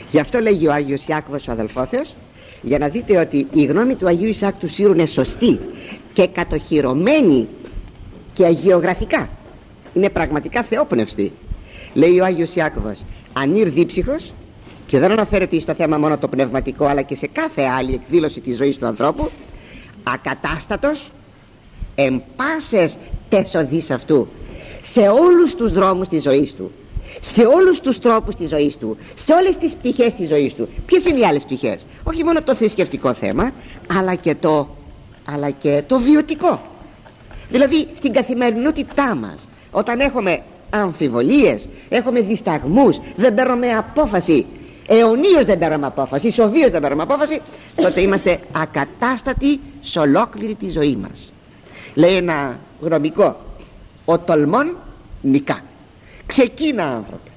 Γι' αυτό λέγει ο Άγιος Ιάκωβος ο αδελφόθεος, για να δείτε ότι η γνώμη του Αγίου Ισαάκ του Σύρου είναι σωστή και κατοχυρωμένη και αγιογραφικά, είναι πραγματικά θεόπνευστη. Λέει ο Άγιος Ιάκωβος, ανήρ δίψυχος, και δεν αναφέρεται στο θέμα μόνο το πνευματικό, αλλά και σε κάθε άλλη εκδήλωση της ζωής του ανθρώπου, ακατάστατος εν πάσες τες οδείς αυτού, σε όλους τους δρόμους της ζωής του, σε όλους τους τρόπους της ζωής του, σε όλες τις πτυχές της ζωής του. Ποιες είναι οι άλλες πτυχές? Όχι μόνο το θρησκευτικό θέμα, αλλά και το, αλλά και το βιωτικό. Δηλαδή στην καθημερινότητά μας, όταν έχουμε αμφιβολίες, έχουμε δισταγμούς, δεν παίρνουμε απόφαση, αιωνίως δεν παίρνουμε απόφαση, σοβίως δεν παίρνουμε απόφαση, τότε είμαστε ακατάστατοι σε ολόκληρη τη ζωή μας. Λέει ένα γνωμικό, ο τολμών νικά. Ξεκίνα, άνθρωπε,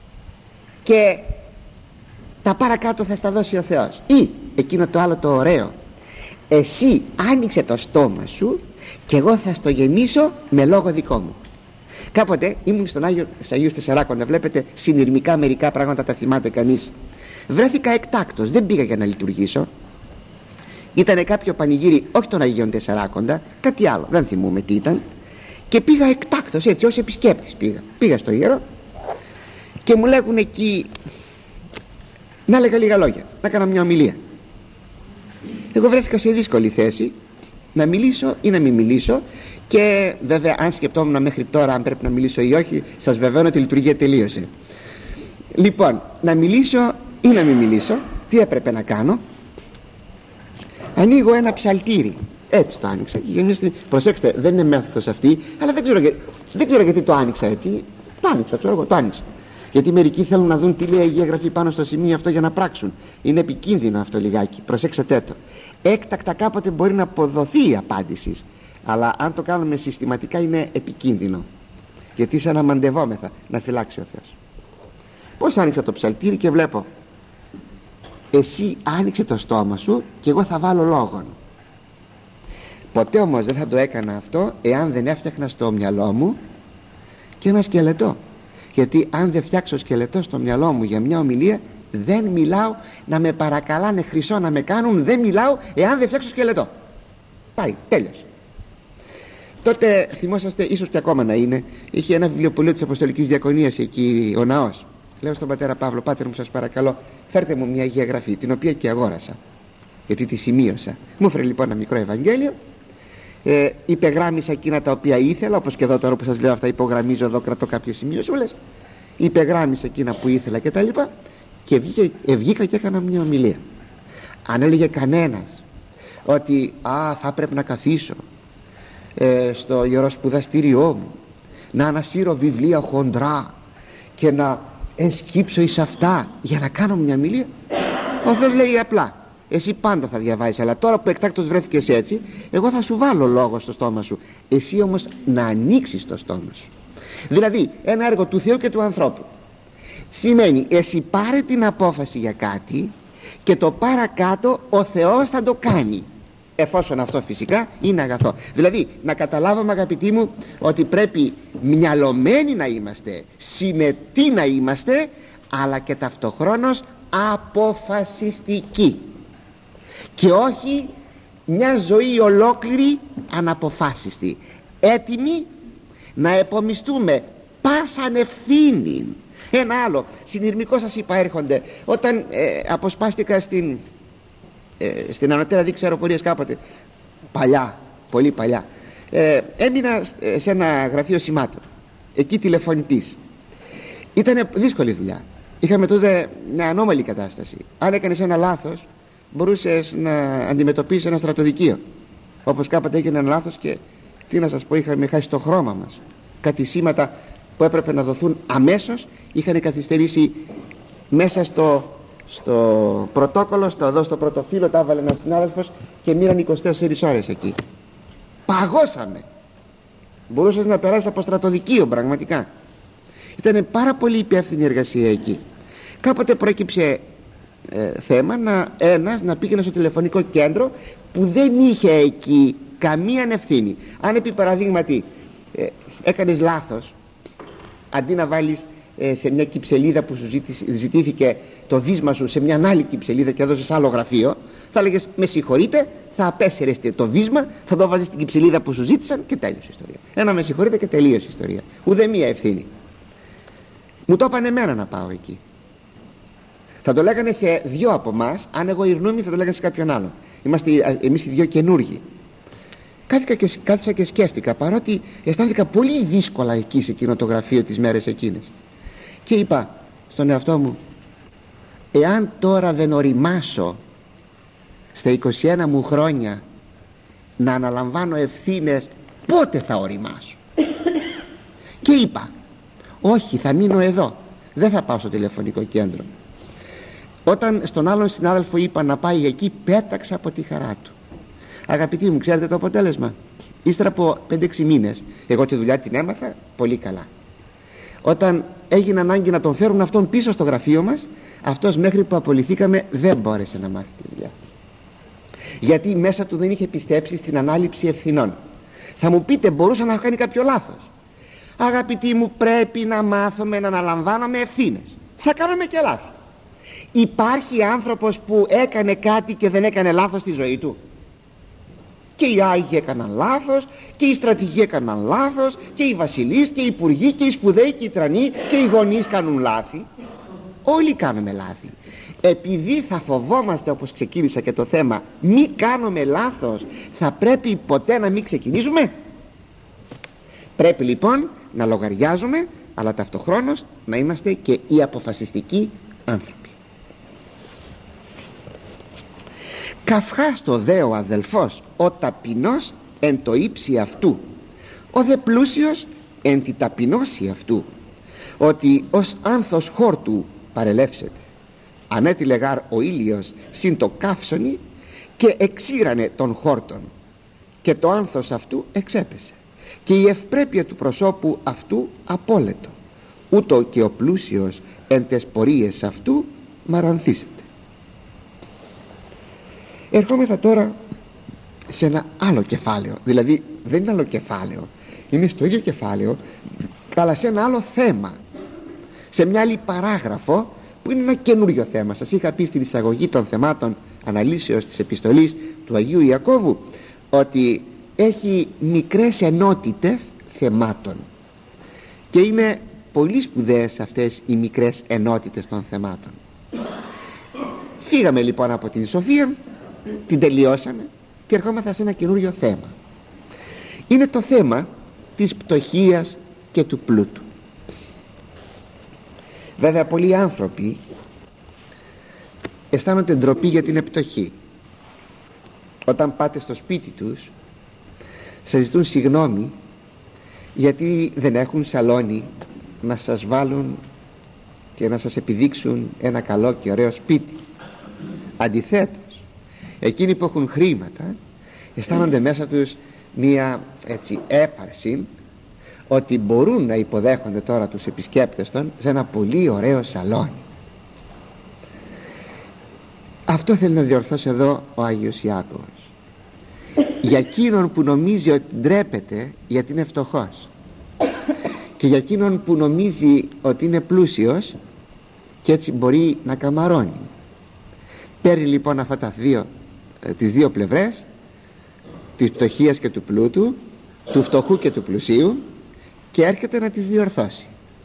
και τα παρακάτω θα στα δώσει ο Θεός. Ή εκείνο το άλλο το ωραίο, εσύ άνοιξε το στόμα σου και εγώ θα στο γεμίσω με λόγο δικό μου. Κάποτε ήμουν στον Άγιο, στους Αγίους Τεσσαράκοντα, βλέπετε συνειρμικά μερικά πράγματα τα θυμάται κανείς. Βρέθηκα εκτάκτος, δεν πήγα για να λειτουργήσω. Ήτανε κάποιο πανηγύρι, όχι των Αγίων Τεσσαράκοντα, κάτι άλλο, δεν θυμούμαι τι ήταν. Και πήγα εκτάκτος, έτσι, ως επισκέπτης πήγα. Πήγα στο ιερό και μου λέγουν εκεί να έλεγα λίγα λόγια, να έκανα μια ομιλία. Εγώ βρέθηκα σε δύσκολη θέση, να μιλήσω ή να μην μιλήσω. Και βέβαια αν σκεπτόμουν μέχρι τώρα αν πρέπει να μιλήσω ή όχι, σας βεβαιώνω ότι η λειτουργία τελείωσε. Λοιπόν, να μιλήσω ή να μην μιλήσω, τι έπρεπε να κάνω? Ανοίγω ένα ψαλτήρι, έτσι το άνοιξα και γεννήστε, προσέξτε, δεν είναι μέθοδος αυτή, αλλά δεν ξέρω, δεν ξέρω γιατί το άνοιξα έτσι. Το άνοιξα, ξέρω εγώ, το άνοιξα. Γιατί μερικοί θέλουν να δουν τι λέει η Αγία Γραφή πάνω στο σημείο αυτό για να πράξουν. Είναι επικίνδυνο αυτό λιγάκι, προσέξτε το. Έκτακτα κάποτε μπορεί να αποδοθεί η απάντηση, αλλά αν το κάνουμε συστηματικά είναι επικίνδυνο, γιατί σαν να μαντευόμεθα, να φυλάξει ο Θεός. Πώς άνοιξα το ψαλτήρι και βλέπω, εσύ άνοιξε το στόμα σου και εγώ θα βάλω λόγον. Ποτέ όμως δεν θα το έκανα αυτό εάν δεν έφτιαχνα στο μυαλό μου και ένα σκελετό. Γιατί αν δεν φτιάξω σκελετό στο μυαλό μου για μια ομιλία, δεν μιλάω, να με παρακαλάνε χρυσό να με κάνουν, δεν μιλάω εάν δεν φτιάξω σκελετό. Πάει, τέλος. Τότε θυμόσαστε, ίσως και ακόμα να είναι, είχε ένα βιβλιοπωλείο της Αποστολικής Διακονίας εκεί ο ναός. Λέω στον πατέρα Παύλο, πάτερ μου, σας παρακαλώ, φέρτε μου μια Αγία Γραφή, την οποία και αγόρασα, γιατί τη σημείωσα. Μου έφερε λοιπόν ένα μικρό Ευαγγέλιο, ε, υπεγράμμισα εκείνα τα οποία ήθελα, όπως και εδώ τώρα που σας λέω αυτά υπογραμμίζω, εδώ κρατώ κάποιες σημείωσούλες, υπεγράμμισα εκείνα που ήθελα και τα λοιπά, και βγήκα, ε, βγήκα και έκανα μια ομιλία. Αν έλεγε κανένας ότι α, θα πρέπει να καθίσω ε, στο ιεροσπουδαστήριό μου, να ανασύρω βιβλία χοντρά και να ενσκύψω εις αυτά για να κάνω μια ομιλία, ο Θεός λέει απλά, εσύ πάντα θα διαβάζεις, αλλά τώρα που εκτάκτως βρέθηκες έτσι, εγώ θα σου βάλω λόγο στο στόμα σου, εσύ όμως να ανοίξεις το στόμα σου. Δηλαδή ένα έργο του Θεού και του ανθρώπου σημαίνει εσύ πάρε την απόφαση για κάτι και το παρακάτω ο Θεός θα το κάνει, εφόσον αυτό φυσικά είναι αγαθό. Δηλαδή να καταλάβουμε, αγαπητοί μου, ότι πρέπει μυαλωμένοι να είμαστε, συνετοί να είμαστε, αλλά και ταυτοχρόνως αποφασιστικοί, και όχι μια ζωή ολόκληρη αναποφάσιστη, έτοιμοι να επομιστούμε πάσαν ευθύνη. Ένα άλλο συνειρμικό σας είπα έρχονται όταν ε, αποσπάστηκα στην ε, στην ανωτέρα δίκτυα αεροπορίας κάποτε παλιά, πολύ παλιά, ε, έμεινα σε ένα γραφείο σημάτων εκεί τηλεφωνητής. Ήταν δύσκολη δουλειά, είχαμε τότε μια ανώμαλη κατάσταση. Αν έκανες ένα λάθος μπορούσες να αντιμετωπίσεις ένα στρατοδικείο, όπως κάποτε έγινε ένα λάθος και τι να σας πω, είχαμε χάσει το χρώμα μας. Κάτι σήματα που έπρεπε να δοθούν αμέσως είχαν καθυστερήσει μέσα στο, στο πρωτόκολλο, στο, εδώ στο πρωτοφύλλο τα έβαλε ένας συνάδελφος και μοίραν είκοσι τέσσερις ώρες εκεί. Παγώσαμε. Μπορούσες να περάσεις από στρατοδικείο πραγματικά. Ήταν πάρα πολύ υπεύθυνη εργασία εκεί. Κάποτε προέκυψε ε, θέμα να, ένας να πήγαινε στο τηλεφωνικό κέντρο που δεν είχε εκεί καμία ευθύνη. Αν επί παραδείγματι ε, έκανες λάθος, αντί να βάλεις ε, σε μια κυψελίδα που σου ζήτησε, ζητήθηκε το βίσμα σου σε μια άλλη κυψελίδα και έδωσες άλλο γραφείο, θα έλεγες με συγχωρείτε, θα απέσαιρες το βίσμα, θα το βάζεις στην κυψελίδα που σου ζήτησαν και τέλειωσε η ιστορία. Ένα με συγχωρείτε και τελείωσε η ιστορία. Ούτε μία ευθύνη. Μου το είπαν εμένα να πάω εκεί. Θα το λέγανε σε δυο από εμάς, αν εγώ ειρνούμη θα το λέγανε σε κάποιον άλλον. Είμαστε εμείς οι δυο καινούργοι. Κάθηκα και, κάθισα και σκέφτηκα, παρότι αισθάνθηκα πολύ δύσκολα εκεί σε εκείνο το γραφείο τις μέρες εκείνες. Και είπα στον εαυτό μου, εάν τώρα δεν οριμάσω στα είκοσι ένα μου χρόνια να αναλαμβάνω ευθύνες, πότε θα οριμάσω? Και είπα, όχι, θα μείνω εδώ, δεν θα πάω στο τηλεφωνικό κέντρο. Όταν στον άλλον συνάδελφο είπα να πάει εκεί, πέταξα από τη χαρά του. Αγαπητοί μου, ξέρετε το αποτέλεσμα? Ύστερα από πέντε έξι μήνες, εγώ τη δουλειά την έμαθα πολύ καλά. Όταν έγινε ανάγκη να τον φέρουν αυτόν πίσω στο γραφείο μας, αυτός μέχρι που απολυθήκαμε δεν μπόρεσε να μάθει τη δουλειά, γιατί μέσα του δεν είχε πιστέψει στην ανάληψη ευθυνών. Θα μου πείτε, μπορούσα να έχω κάνει κάποιο λάθος? Αγαπητοί μου, πρέπει να μάθουμε να αναλαμβάνουμε ευθύνες. Θα κάνουμε και λάθη. Υπάρχει άνθρωπος που έκανε κάτι και δεν έκανε λάθος στη ζωή του? Και οι Άγιοι έκαναν λάθος, και οι στρατηγοί έκαναν λάθος, και οι βασιλείς και οι υπουργοί και οι σπουδαίοι και οι τρανοί και οι γονείς κάνουν λάθη. Όλοι κάνουμε λάθη. Επειδή θα φοβόμαστε, όπως ξεκίνησα και το θέμα, μη κάνουμε λάθος, θα πρέπει ποτέ να μην ξεκινήσουμε? Πρέπει λοιπόν να λογαριάζουμε, αλλά ταυτοχρόνως να είμαστε και οι αποφασιστικοί άνθρωποι. Καυχάστο δε ο αδελφός ο ταπεινός εν το ύψη αυτού, ο δε πλούσιος εν τη ταπεινώση αυτού, ότι ως άνθος χόρτου παρελεύσεται. Ανέτειλε γάρ ο ήλιος συν το καύσωνι και εξήρανε τον χόρτον, και το άνθος αυτού εξέπεσε, και η ευπρέπεια του προσώπου αυτού απόλετο, ούτω και ο πλούσιος εν τες πορείες αυτού μαρανθήσεται. Ερχόμεθα τώρα σε ένα άλλο κεφάλαιο, δηλαδή δεν είναι άλλο κεφάλαιο, είναι στο ίδιο κεφάλαιο, αλλά σε ένα άλλο θέμα, σε μια άλλη παράγραφο που είναι ένα καινούριο θέμα. Σας είχα πει στην εισαγωγή των θεμάτων αναλύσεως της επιστολής του Αγίου Ιακώβου ότι έχει μικρές ενότητες θεμάτων, και είναι πολύ σπουδαίες αυτές οι μικρές ενότητες των θεμάτων. Φύγαμε λοιπόν από την Σοφία, την τελειώσαμε και ερχόμαστε σε ένα καινούριο θέμα. Είναι το θέμα της πτωχίας και του πλούτου. Βέβαια πολλοί άνθρωποι αισθάνονται ντροπή για την πτωχή. Όταν πάτε στο σπίτι τους, σας ζητούν συγγνώμη γιατί δεν έχουν σαλόνι να σας βάλουν και να σας επιδείξουν ένα καλό και ωραίο σπίτι. Αντιθέτως, εκείνοι που έχουν χρήματα αισθάνονται μέσα τους μία έτσι έπαρση ότι μπορούν να υποδέχονται τώρα τους επισκέπτες των σε ένα πολύ ωραίο σαλόνι. Αυτό θέλει να διορθώσει εδώ ο Άγιος Ιάκωβος. Για εκείνον που νομίζει ότι ντρέπεται γιατί είναι φτωχός, και για εκείνον που νομίζει ότι είναι πλούσιος και έτσι μπορεί να καμαρώνει. Παίρνει λοιπόν αυτά τα δύο, τις δύο πλευρές, της πτωχίας και του πλούτου, του φτωχού και του πλουσίου, και έρχεται να τις διορθώσει.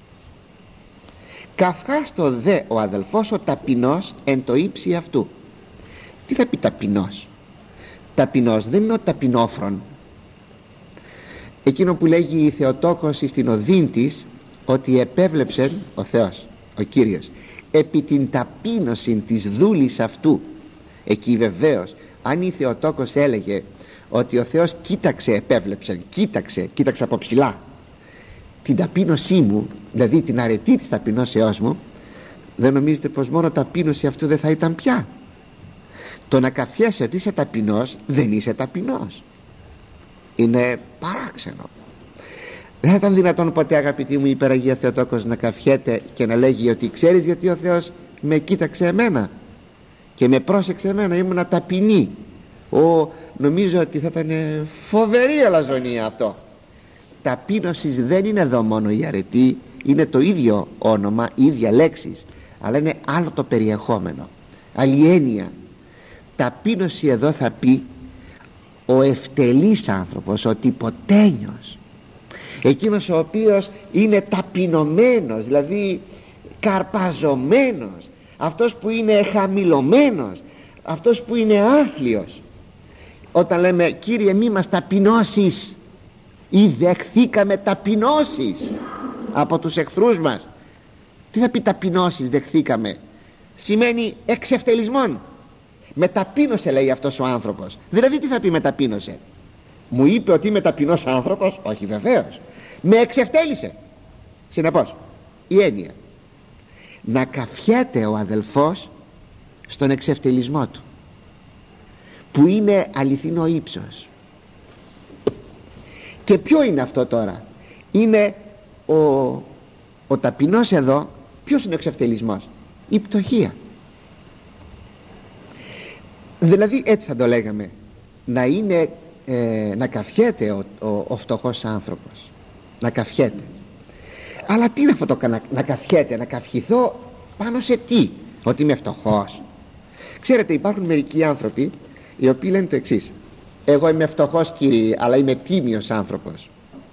Καυχάστο δε ο αδελφός ο ταπεινός εν το ύψη αυτού. Τι θα πει ταπεινός? Ταπεινός δεν είναι ο ταπεινόφρον, εκείνο που λέγει η Θεοτόκος στην οδύν της, ότι επέβλεψε ο Θεός, ο Κύριος, επί την ταπείνωση της δούλης αυτού. Εκεί βεβαίως αν η Θεοτόκος έλεγε ότι ο Θεός κοίταξε, επέβλεψε, κοίταξε, κοίταξε από ψηλά την ταπείνωσή μου, δηλαδή την αρετή της ταπεινώσεώς μου, δεν νομίζετε πως μόνο ταπείνωση αυτού δεν θα ήταν πια? Το να καφιέσαι ότι είσαι ταπεινός, δεν είσαι ταπεινός, είναι παράξενο. Δεν θα ήταν δυνατόν ποτέ, αγαπητοί μου, η υπεραγία Θεοτόκος να καφιέται και να λέγει ότι ξέρεις γιατί ο Θεός με κοίταξε εμένα και με πρόσεξε εμένα, ήμουνα ταπεινή? Ω, νομίζω ότι θα ήταν φοβερή αλαζονία αυτό. Ταπείνωσης δεν είναι εδώ μόνο η αρετή, είναι το ίδιο όνομα, η ίδια λέξεις, αλλά είναι άλλο το περιεχόμενο, άλλη έννοια. Ταπείνωση εδώ θα πει ο ευτελής άνθρωπος, ο τυποτένιος, εκείνος ο οποίος είναι ταπεινωμένος, δηλαδή καρπαζωμένος, αυτός που είναι χαμηλωμένος, αυτός που είναι άθλιος. Όταν λέμε Κύριε μη μας ταπεινώσεις, ή δεχθήκαμε ταπεινώσεις από τους εχθρούς μας. Τι θα πει ταπεινώσεις δεχθήκαμε? Σημαίνει εξευτελισμόν. Με ταπείνωσε, λέει αυτός ο άνθρωπος. Δηλαδή τι θα πει με ταπείνωσε? Μου είπε ότι είμαι ταπεινός άνθρωπος? Όχι, βεβαίως. Με εξευτέλισε. Συνεπώς η έννοια να καφιέται ο αδελφός στον εξευτελισμό του, που είναι αληθινό ύψος. Και ποιο είναι αυτό τώρα? Είναι ο, ο ταπεινός εδώ. Ποιος είναι ο εξευτελισμός? Η πτωχία. Δηλαδή έτσι θα το λέγαμε, να είναι ε, να καφιέται ο, ο, ο φτωχός άνθρωπος, να καφιέται. Αλλά τι είναι αυτό το να, να καφιέται? Να καυχηθώ πάνω σε τι? Ότι είμαι φτωχός? Ξέρετε, υπάρχουν μερικοί άνθρωποι οι οποίοι λένε το εξής: εγώ είμαι φτωχός Κύριε, αλλά είμαι τίμιος άνθρωπος.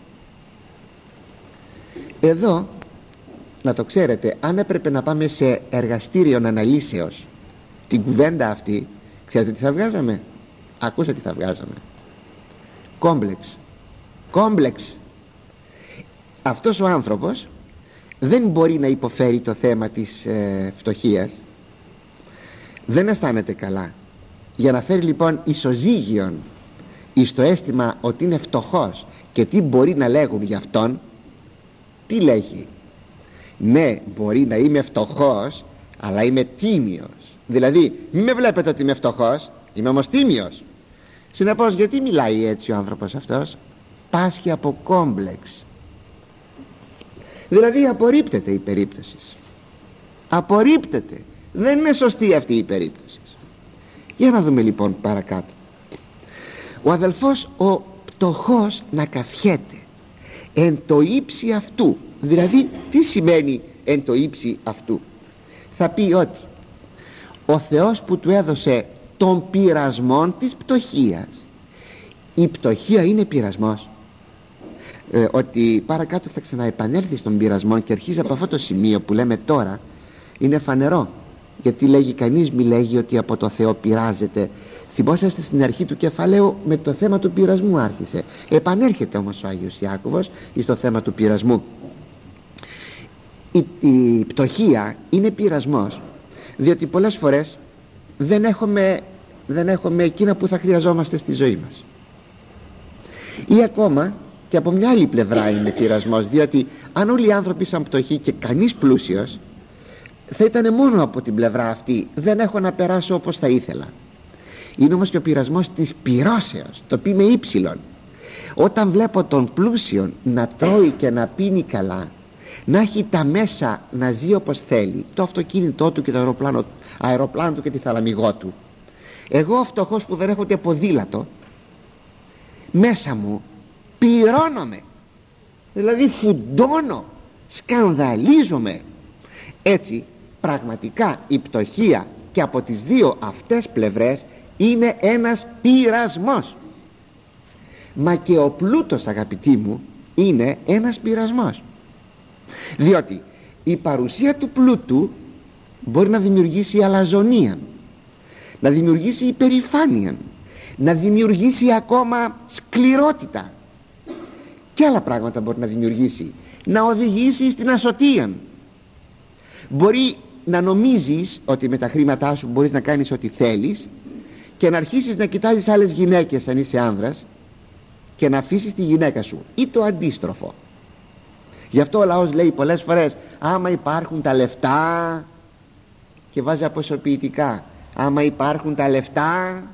Εδώ να το ξέρετε, αν έπρεπε να πάμε σε εργαστήριο αναλύσεως την κουβέντα αυτή, ξέρετε τι θα βγάζαμε? Ακούσατε τι θα βγάζαμε? Κόμπλεξ. Κόμπλεξ. Αυτός ο άνθρωπος δεν μπορεί να υποφέρει το θέμα της ε, φτωχίας, δεν αισθάνεται καλά. Για να φέρει λοιπόν ισοζύγιον εις το αίσθημα ότι είναι φτωχός και τι μπορεί να λέγουν για αυτόν, τι λέγει? Ναι, μπορεί να είμαι φτωχός, αλλά είμαι τίμιος. Δηλαδή μην με βλέπετε ότι είμαι φτωχός, είμαι όμως τίμιος. Συνεπώς γιατί μιλάει έτσι ο άνθρωπος αυτός? Πάσχει από κόμπλεξ. Δηλαδή απορρίπτεται η περίπτωση. Απορρίπτεται. Δεν είναι σωστή αυτή η περίπτωση. Για να δούμε λοιπόν παρακάτω. Ο αδελφός ο πτωχός να καφιέται εν το ύψη αυτού. Δηλαδή τι σημαίνει εν το ύψη αυτού? Θα πει ότι ο Θεός που του έδωσε των πειρασμών της πτωχίας. Η πτωχία είναι πειρασμός. ε, Ότι παρακάτω θα ξαναεπανέλθει στον πειρασμό, και αρχίζει από αυτό το σημείο που λέμε τώρα. Είναι φανερό, γιατί λέγει κανείς μη λέγει ότι από το Θεό πειράζεται. Θυμόσαστε στην αρχή του κεφαλαίου με το θέμα του πειρασμού άρχισε. Επανέρχεται όμως ο Άγιος Ιάκωβος στο θέμα του πειρασμού. Η, η πτωχία είναι πειρασμός, διότι πολλές φορές δεν έχουμε, δεν έχουμε εκείνα που θα χρειαζόμαστε στη ζωή μας. Ή ακόμα και από μια άλλη πλευρά είναι πειρασμός, διότι αν όλοι οι άνθρωποι σαν πτωχοί και κανείς πλούσιος, θα ήταν μόνο από την πλευρά αυτή, δεν έχω να περάσω όπως θα ήθελα. Είναι όμως και ο πειρασμός της πυρώσεως, το πει με ύψιλον. Όταν βλέπω τον πλούσιον να τρώει και να πίνει καλά, να έχει τα μέσα να ζει όπως θέλει, το αυτοκίνητό του και το αεροπλάνο, αεροπλάνο του και τη θαλαμιγό του, εγώ ο φτωχός που δεν έχω ούτε ποδήλατο, μέσα μου πυρώνομαι, δηλαδή φουντώνω, σκανδαλίζομαι. Έτσι πραγματικά η πτωχία και από τις δύο αυτές πλευρές είναι ένας πειρασμός. Μα και ο πλούτος, αγαπητοί μου, είναι ένας πειρασμός, διότι η παρουσία του πλούτου μπορεί να δημιουργήσει αλαζονία, να δημιουργήσει υπερηφάνεια, να δημιουργήσει ακόμα σκληρότητα και άλλα πράγματα μπορεί να δημιουργήσει, να οδηγήσει στην ασωτεία. Μπορεί να νομίζεις ότι με τα χρήματά σου μπορείς να κάνεις ό,τι θέλεις και να αρχίσεις να κοιτάζεις άλλες γυναίκες αν είσαι άνδρας και να αφήσεις τη γυναίκα σου, ή το αντίστροφο. Γι' αυτό ο λαός λέει πολλές φορές άμα υπάρχουν τα λεφτά, και βάζει αποσιοποιητικά, άμα υπάρχουν τα λεφτά.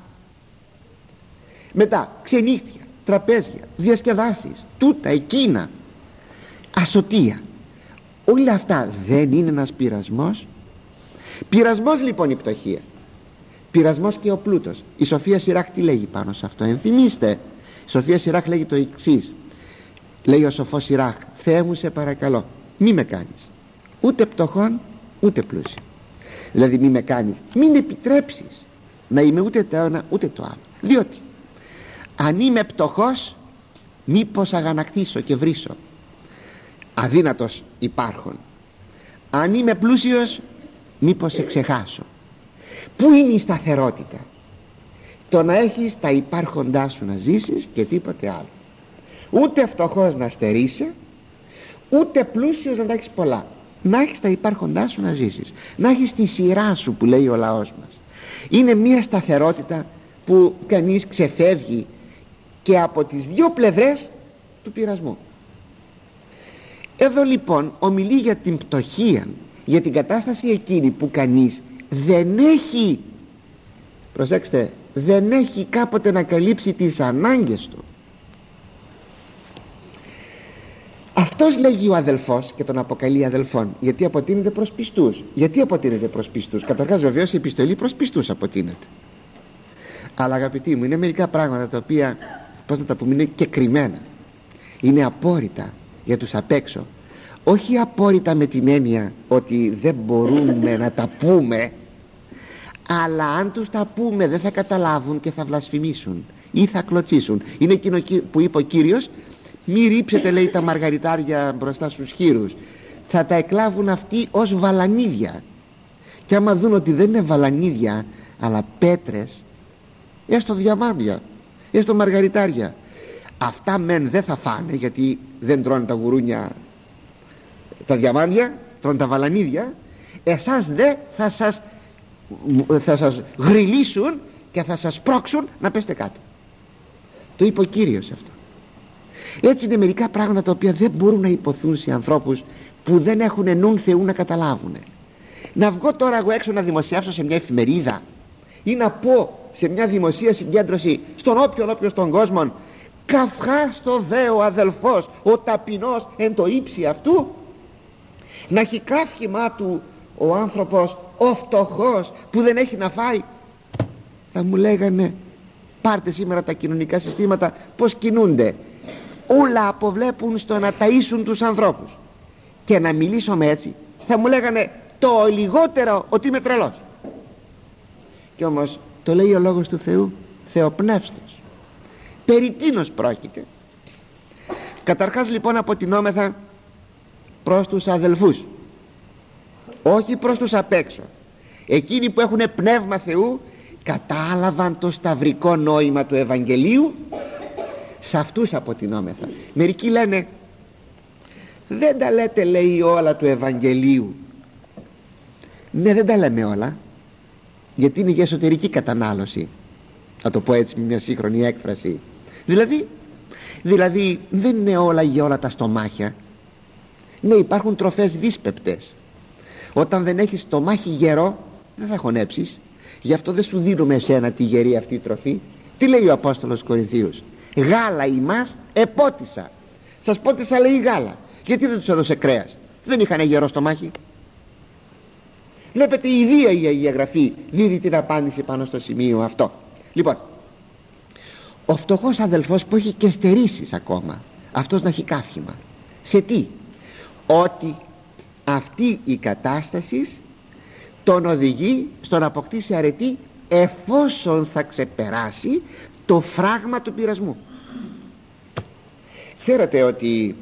Μετά ξενύχτια, τραπέζια, διασκεδάσεις, τούτα, εκείνα, ασωτεία. Όλα αυτά δεν είναι ένας πειρασμός? Πειρασμός λοιπόν η πτωχία, πειρασμός και ο πλούτος. Η Σοφία Σιράχ τι λέγει πάνω σε αυτό? Ενθυμίστε, η Σοφία Σιράχ λέγει το εξής. Λέει ο σοφός Σιράχ: Θεέ μου σε παρακαλώ, μη με κάνεις ούτε πτωχόν ούτε πλούσιο. Δηλαδή μη με κάνεις, μην επιτρέψεις να είμαι ούτε το ένα ούτε το άλλο. Διότι αν είμαι πτωχός, μήπως αγανακτήσω και βρίσω, αδύνατος υπάρχον. Αν είμαι πλούσιος, μήπως σε ξεχάσω. Πού είναι η σταθερότητα? Το να έχεις τα υπάρχοντά σου να ζήσεις και τίποτε άλλο. Ούτε φτωχός να στερείσαι, ούτε πλούσιος να τα έχεις πολλά. Να έχεις τα υπάρχοντά σου να ζήσεις, να έχεις τη σειρά σου που λέει ο λαός μας. Είναι μια σταθερότητα που κανείς ξεφεύγει και από τις δύο πλευρές του πειρασμού. Εδώ λοιπόν ομιλεί για την πτωχία, για την κατάσταση εκείνη που κανείς δεν έχει, προσέξτε, δεν έχει κάποτε να καλύψει τις ανάγκες του. Αυτός λέγει ο αδελφός και τον αποκαλεί αδελφόν, γιατί αποτείνεται προς πιστούς. Γιατί αποτείνεται προς πιστούς? Καταρχάς βεβαίως η επιστολή προς πιστούς αποτείνεται. Αλλά αγαπητοί μου, είναι μερικά πράγματα τα οποία, πώς να τα πούμε, είναι κεκριμένα, είναι απόρριτα για τους απ' έξω. Όχι απόρριτα με την έννοια ότι δεν μπορούμε να τα πούμε, αλλά αν τους τα πούμε δεν θα καταλάβουν και θα βλασφημίσουν ή θα κλωτσίσουν. Είναι εκείνο που είπε ο Κύριος: μη ρίψετε, λέει, τα μαργαριτάρια μπροστά στους χήρους, θα τα εκλάβουν αυτοί ως βαλανίδια. Και άμα δουν ότι δεν είναι βαλανίδια αλλά πέτρες, έστω διαμάντια, έστω μαργαριτάρια, αυτά μεν δεν θα φάνε, γιατί δεν τρώνε τα γουρούνια τα διαμάντια, τρώνε τα βαλανίδια. Εσάς δε θα σας, θα σας γρυλίσουν και θα σας πρόξουν να πέστε κάτω. Το είπε ο Κύριος αυτό. Έτσι είναι μερικά πράγματα τα οποία δεν μπορούν να υποθούν σε ανθρώπους που δεν έχουν νουν Θεού να καταλάβουν. Να βγω τώρα εγώ έξω να δημοσιεύσω σε μια εφημερίδα ή να πω σε μια δημοσία συγκέντρωση στον όποιον όποιο στον κόσμο: καυχάστο δε ο αδελφός, ο ταπεινός εν το ύψη αυτού, να έχει καύχημά του ο άνθρωπος ο φτωχός που δεν έχει να φάει. Θα μου λέγανε: πάρτε σήμερα τα κοινωνικά συστήματα πως κινούνται, όλα αποβλέπουν στο να ταΐσουν τους ανθρώπους. Και να μιλήσω με έτσι, θα μου λέγανε το λιγότερο ότι είμαι τρελός. Και όμως το λέει ο Λόγος του Θεού θεοπνεύστος. Περί τίνος πρόκειται? Καταρχάς λοιπόν αποτινόμεθα προς τους αδελφούς, όχι προς τους απ' έξω. Εκείνοι που έχουν πνεύμα Θεού κατάλαβαν το σταυρικό νόημα του Ευαγγελίου, σε αυτούς αποτινόμεθα. Μερικοί λένε: δεν τα λέτε, λέει, όλα του Ευαγγελίου. Ναι, δεν τα λέμε όλα, γιατί είναι για εσωτερική κατανάλωση, να το πω έτσι με μια σύγχρονη έκφραση. Δηλαδή, δηλαδή δεν είναι όλα για όλα τα στομάχια. Ναι, υπάρχουν τροφές δύσπεπτες. Όταν δεν έχεις στομάχι γερό δεν θα χωνέψεις. Γι' αυτό δεν σου δίνουμε εσένα τη γερή αυτή τροφή. Τι λέει ο Απόστολος Κορινθίους? Γάλα ημάς επότισα. Σας πότισα, λέει, γάλα. Γιατί δεν τους έδωσε κρέας? Δεν είχανε γερό στομάχι. Βλέπετε, η ίδια η Αγία Γραφή δίδει την απάντηση πάνω στο σημείο αυτό. Λοιπόν, ο φτωχός αδελφός που έχει και στερήσεις ακόμα, αυτός να έχει καύχημα. Σε τι? Ότι αυτή η κατάσταση τον οδηγεί στο να αποκτήσει αρετή, εφόσον θα ξεπεράσει το φράγμα του πειρασμού. Ξέρετε ότι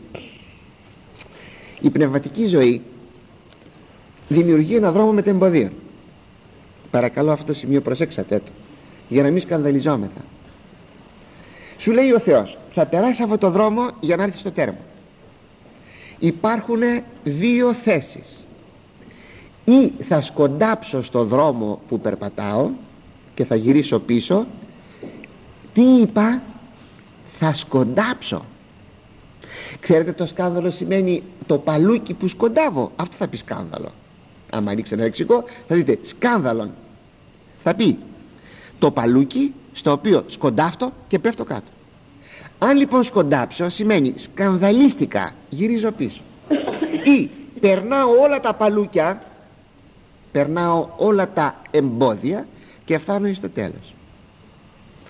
η πνευματική ζωή δημιουργεί ένα δρόμο μετεμποδίων. Παρακαλώ, αυτό το σημείο προσέξατε το, για να μην σκανδαλιζόμεθα. Σου λέει ο Θεός: θα περάσει από το δρόμο για να έρθει στο τέρμα. Υπάρχουν δύο θέσεις: ή θα σκοντάψω στο δρόμο που περπατάω και θα γυρίσω πίσω. Τι είπα? Θα σκοντάψω. Ξέρετε, το σκάνδαλο σημαίνει το παλούκι που σκοντάβω. Αυτό θα πει σκάνδαλο. Άμα ανοίξει ένα λεξικό θα δείτε σκάνδαλον. Θα πει το παλούκι στο οποίο σκοντάφτω και πέφτω κάτω. Αν λοιπόν σκοντάψω σημαίνει σκανδαλίστηκα, γυρίζω πίσω. Ή περνάω όλα τα παλούκια, περνάω όλα τα εμπόδια και φτάνω στο τέλος.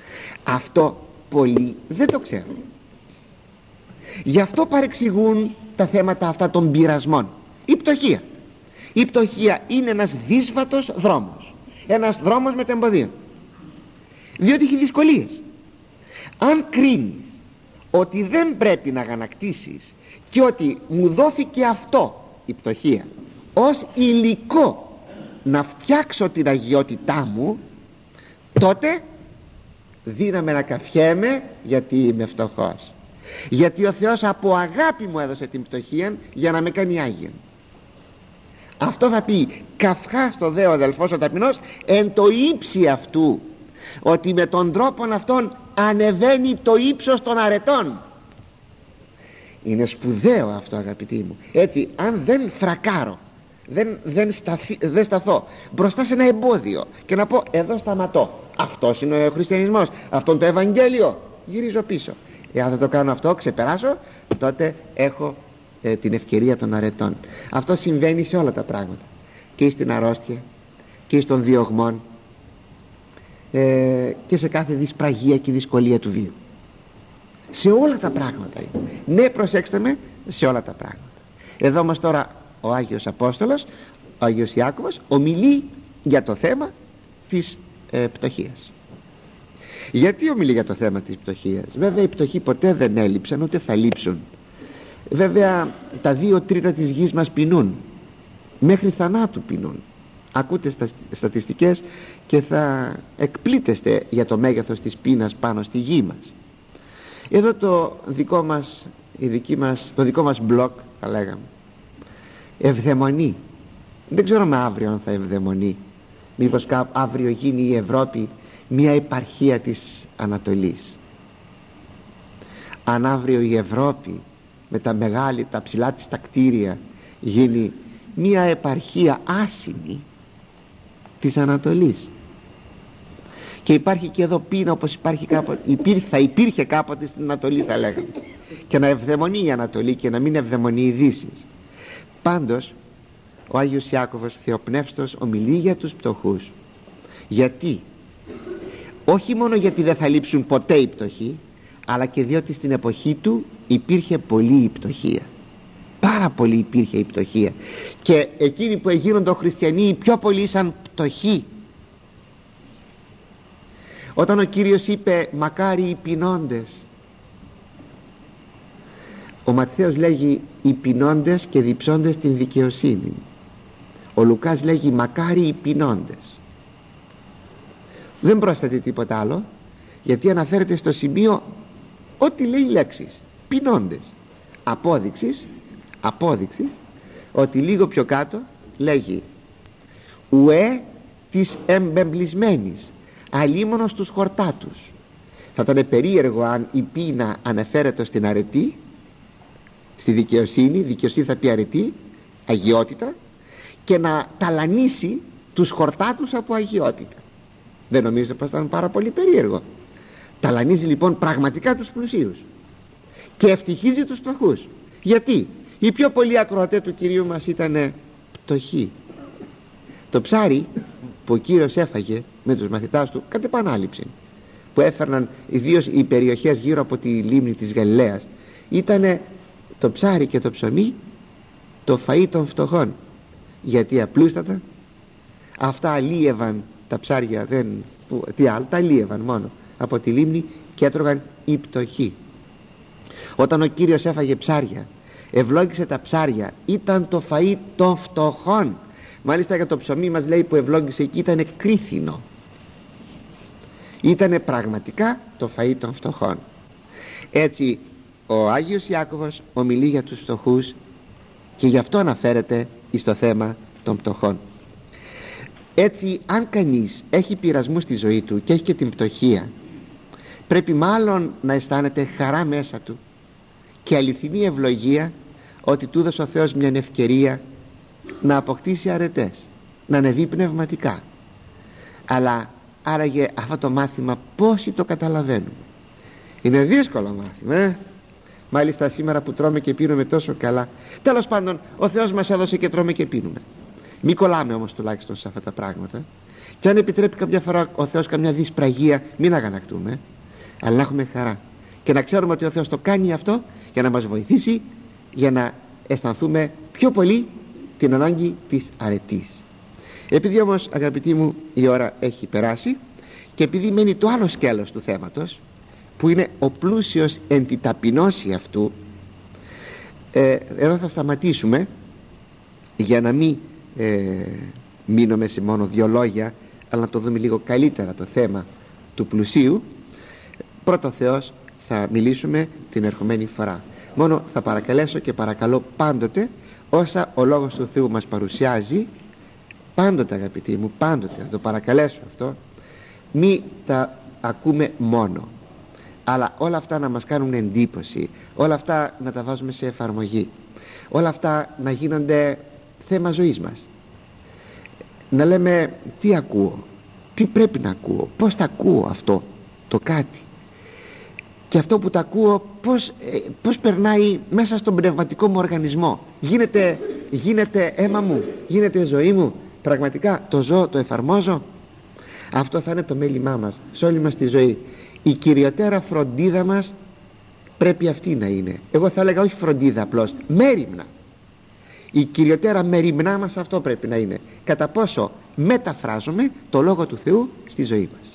Αυτό πολλοί δεν το ξέρουν. Γι' αυτό παρεξηγούν τα θέματα αυτά των πειρασμών. Η πτωχία. Η πτωχία είναι ένας δύσβατος δρόμος, ένας δρόμος μετεμποδίων, διότι έχει δυσκολίες. Αν κρίνεις ότι δεν πρέπει να αγανακτήσεις και ότι μου δόθηκε αυτό, η πτωχία, ως υλικό να φτιάξω την αγιότητά μου, τότε δύναμαι να καυχέμαι γιατί είμαι φτωχός, γιατί ο Θεός από αγάπη μου έδωσε την πτωχία για να με κάνει άγιον. Αυτό θα πει καυχά στο δε ο αδελφός ο ταπεινός εν το ύψη αυτού, ότι με τον τρόπο αυτόν ανεβαίνει το ύψος των αρετών. Είναι σπουδαίο αυτό, αγαπητοί μου. Έτσι, αν δεν φρακάρω, δεν, δεν, σταθ, δεν σταθώ μπροστά σε ένα εμπόδιο και να πω εδώ σταματώ, αυτός είναι ο χριστιανισμός, αυτό είναι το Ευαγγέλιο, γυρίζω πίσω. Εάν δεν το κάνω αυτό, ξεπεράσω, τότε έχω ε, την ευκαιρία των αρετών. Αυτό συμβαίνει σε όλα τα πράγματα, και στην αρρώστια και στον διωγμόν ε, και σε κάθε δυσπραγία και δυσκολία του βίου. Σε όλα τα πράγματα είναι. Ναι, προσέξτε με, σε όλα τα πράγματα. Εδώ μας τώρα ο Άγιος Απόστολος, ο Άγιος Ιάκωβος, ομιλεί για το θέμα της ε, πτωχίας. Γιατί ομιλεί για το θέμα της πτωχίας? Βέβαια οι πτωχοί ποτέ δεν έλειψαν, ούτε θα λείψουν. Βέβαια τα δύο τρίτα της γης μας πεινούν, μέχρι θανάτου πεινούν. Ακούτε στα στατιστικές και θα εκπλήτεστε για το μέγεθος της πείνας πάνω στη γη μας. Εδώ το δικό μας, η δική μας, το δικό μας μπλοκ, θα λέγαμε, ευδαιμονεί. Δεν ξέρω με αύριο αν θα ευδαιμονεί. Μήπως αύριο γίνει η Ευρώπη μια επαρχία της Ανατολής. Αν αύριο η Ευρώπη με τα μεγάλη, τα ψηλά της τα κτίρια γίνει μια επαρχία άσημη της Ανατολής, και υπάρχει και εδώ πείνα όπως υπάρχει κάποτε, υπήρχε, θα υπήρχε κάποτε στην Ανατολή, θα λέγαμε, και να ευδαιμονεί η Ανατολή και να μην ευδαιμονεί η Δύση. Πάντως ο Άγιος Ιάκωβος Θεοπνεύστος ομιλεί για τους πτωχούς. Γιατί? Όχι μόνο γιατί δεν θα λείψουν ποτέ οι πτωχοί, αλλά και διότι στην εποχή του υπήρχε πολλή η πτωχία. Πάρα πολύ υπήρχε η πτωχία, και εκείνοι που εγίνονται χριστιανοί οι πιο πολλοί ήσαν πτωχοί. Όταν ο Κύριος είπε μακάρι οι πεινώντες, ο Ματθαίος λέγει οι πεινώντες και διψώντες την δικαιοσύνη. Ο Λουκάς λέγει μακάρι οι πεινώντες. Δεν πρόσθεται τίποτα άλλο, γιατί αναφέρεται στο σημείο ό,τι λέει λέξεις, πεινώντες. Απόδειξης, απόδειξης ότι λίγο πιο κάτω λέγει ουέ της εμπεμπλισμένης, αλίμονος τους χορτάτους. Θα ήταν περίεργο αν η πείνα αναφέρεται στην αρετή, στη δικαιοσύνη, δικαιοσύνη θα πει αρετή, αγιότητα, και να ταλανίσει τους χορτάτους από αγιότητα. Δεν νομίζετε πως ήταν πάρα πολύ περίεργο? Ταλανίζει λοιπόν πραγματικά τους πλουσίους και ευτυχίζει τους φτωχούς. Γιατί? Οι πιο πολλοί ακροατές του Κυρίου μας ήταν πτωχοί. Το ψάρι που ο Κύριος έφαγε με τους μαθητάς του κατ' επανάληψη, που έφερναν ιδίως οι περιοχές γύρω από τη λίμνη της Γαλιλαίας, ήταν το ψάρι και το ψωμί, το φαΐ των φτωχών. Γιατί απλούστατα αυτά αλίευαν τα ψάρια, δεν, που, τι άλλο, τα αλίευαν μόνο από τη λίμνη και έτρωγαν οι πτωχοί. Όταν ο Κύριος έφαγε ψάρια, ευλόγησε τα ψάρια, ήταν το φαΐ των φτωχών. Μάλιστα για το ψωμί μας λέει που ευλόγησε εκεί ήταν κρίθινο. Ήτανε πραγματικά το φαΐ των φτωχών. Έτσι ο Άγιος Ιάκωβος ομιλεί για τους φτωχούς, και γι' αυτό αναφέρεται στο θέμα των πτωχών. Έτσι αν κανείς έχει πειρασμού στη ζωή του και έχει και την πτωχία, πρέπει μάλλον να αισθάνεται χαρά μέσα του και αληθινή ευλογία ότι του έδωσε ο Θεός μια ευκαιρία να αποκτήσει αρετές, να ανεβεί πνευματικά. Αλλά άραγε αυτό το μάθημα πόσοι το καταλαβαίνουμε? Είναι δύσκολο μάθημα, ε? Μάλιστα σήμερα που τρώμε και πίνουμε τόσο καλά. Τέλος πάντων ο Θεός μας έδωσε και τρώμε και πίνουμε. Μην κολλάμε όμως τουλάχιστον σε αυτά τα πράγματα, και αν επιτρέπει κάποια φορά ο Θεός καμιά δυσπραγία, μην αγανακτούμε, αλλά να έχουμε χαρά και να ξέρουμε ότι ο Θεός το κάνει αυτό για να μας βοηθήσει, για να αισθανθούμε πιο πολύ την ανάγκη της αρετής. Επειδή όμως, αγαπητοί μου, η ώρα έχει περάσει και επειδή μένει το άλλο σκέλος του θέματος, που είναι ο πλούσιος εν τη ταπεινώση αυτού, ε, εδώ θα σταματήσουμε για να μην ε, μείνουμε σε μόνο δύο λόγια, αλλά να το δούμε λίγο καλύτερα το θέμα του πλουσίου. Πρώτο Θεός θα μιλήσουμε την ερχομένη φορά. Μόνο θα παρακαλέσω και παρακαλώ πάντοτε όσα ο Λόγος του Θεού μας παρουσιάζει, πάντοτε αγαπητοί μου, πάντοτε θα το παρακαλέσω αυτό, μη τα ακούμε μόνο, αλλά όλα αυτά να μας κάνουν εντύπωση, όλα αυτά να τα βάζουμε σε εφαρμογή, όλα αυτά να γίνονται θέμα ζωής μας. Να λέμε τι ακούω, τι πρέπει να ακούω, πώς τα ακούω αυτό το κάτι, και αυτό που τα ακούω πώς, ε, πώς περνάει μέσα στον πνευματικό μου οργανισμό. Γίνεται, γίνεται αίμα μου, γίνεται ζωή μου, πραγματικά το ζω, το εφαρμόζω. Αυτό θα είναι το μέλημά μας σε όλη μας τη ζωή. Η κυριωτέρα φροντίδα μας πρέπει αυτή να είναι. Εγώ θα έλεγα όχι φροντίδα απλώς, μέριμνα. Η κυριωτέρα μεριμνά μας αυτό πρέπει να είναι. Κατά πόσο μεταφράζουμε το Λόγο του Θεού στη ζωή μας.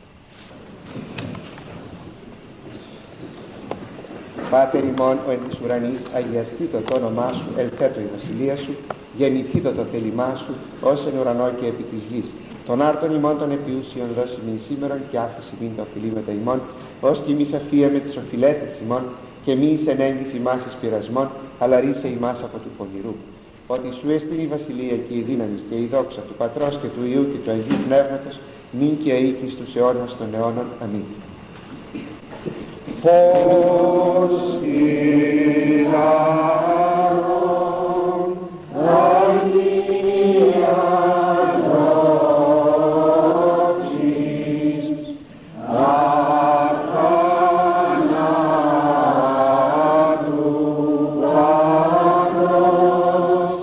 Πάτερ ημών ο εν της ουρανής, αγιαστήτω το όνομά σου, ελθέτω η βασιλεία σου, γεννηθήτω το θέλημά σου, ως εν ουρανό και επί της γης. Τον άρτον ημών των επιούσιων δώσει μην σήμερον και άφηση μην το οφειλήματα ημών, ως και εμείς αφίαμε τις οφειλέτες ημών, και μη εις ενέγγις ημάς εις πειρασμών, αλλά ρίσε ημάς από του πονηρού. Ότι σου έστειν η βασιλεία και η δύναμη και η δόξα του Πατρός και του Υιού και του Αγίου Πνεύματος, νυν και αεί και στους αιώνας των αιώνων. Αμήν. Φως ήλαρον, αγία δόξης, αθανάτου Πατρός,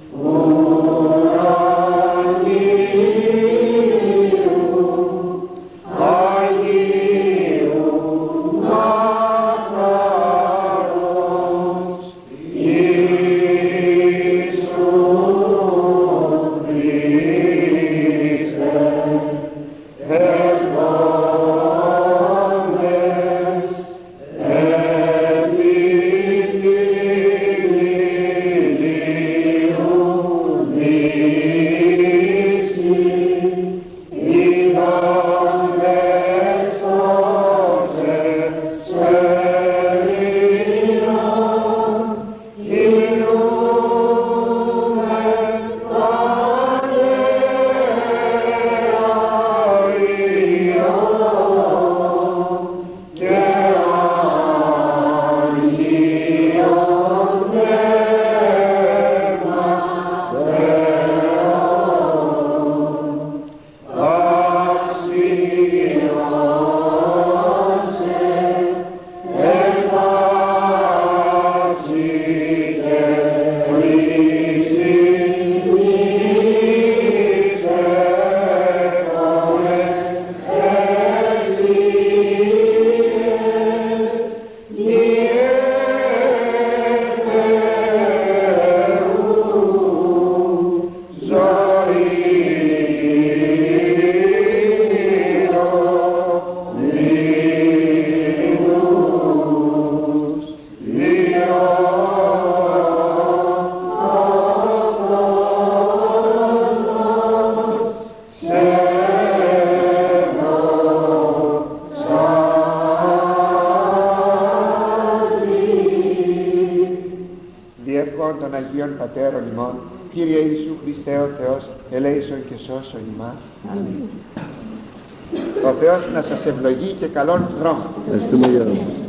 των Αγίων Πατέρων ημών, Κύριε Ιησού Χριστέ ο Θεός, ελέησον και σώσον ημάς. Αμήν. Ο Θεός να σας ευλογεί και καλόν δρόμο.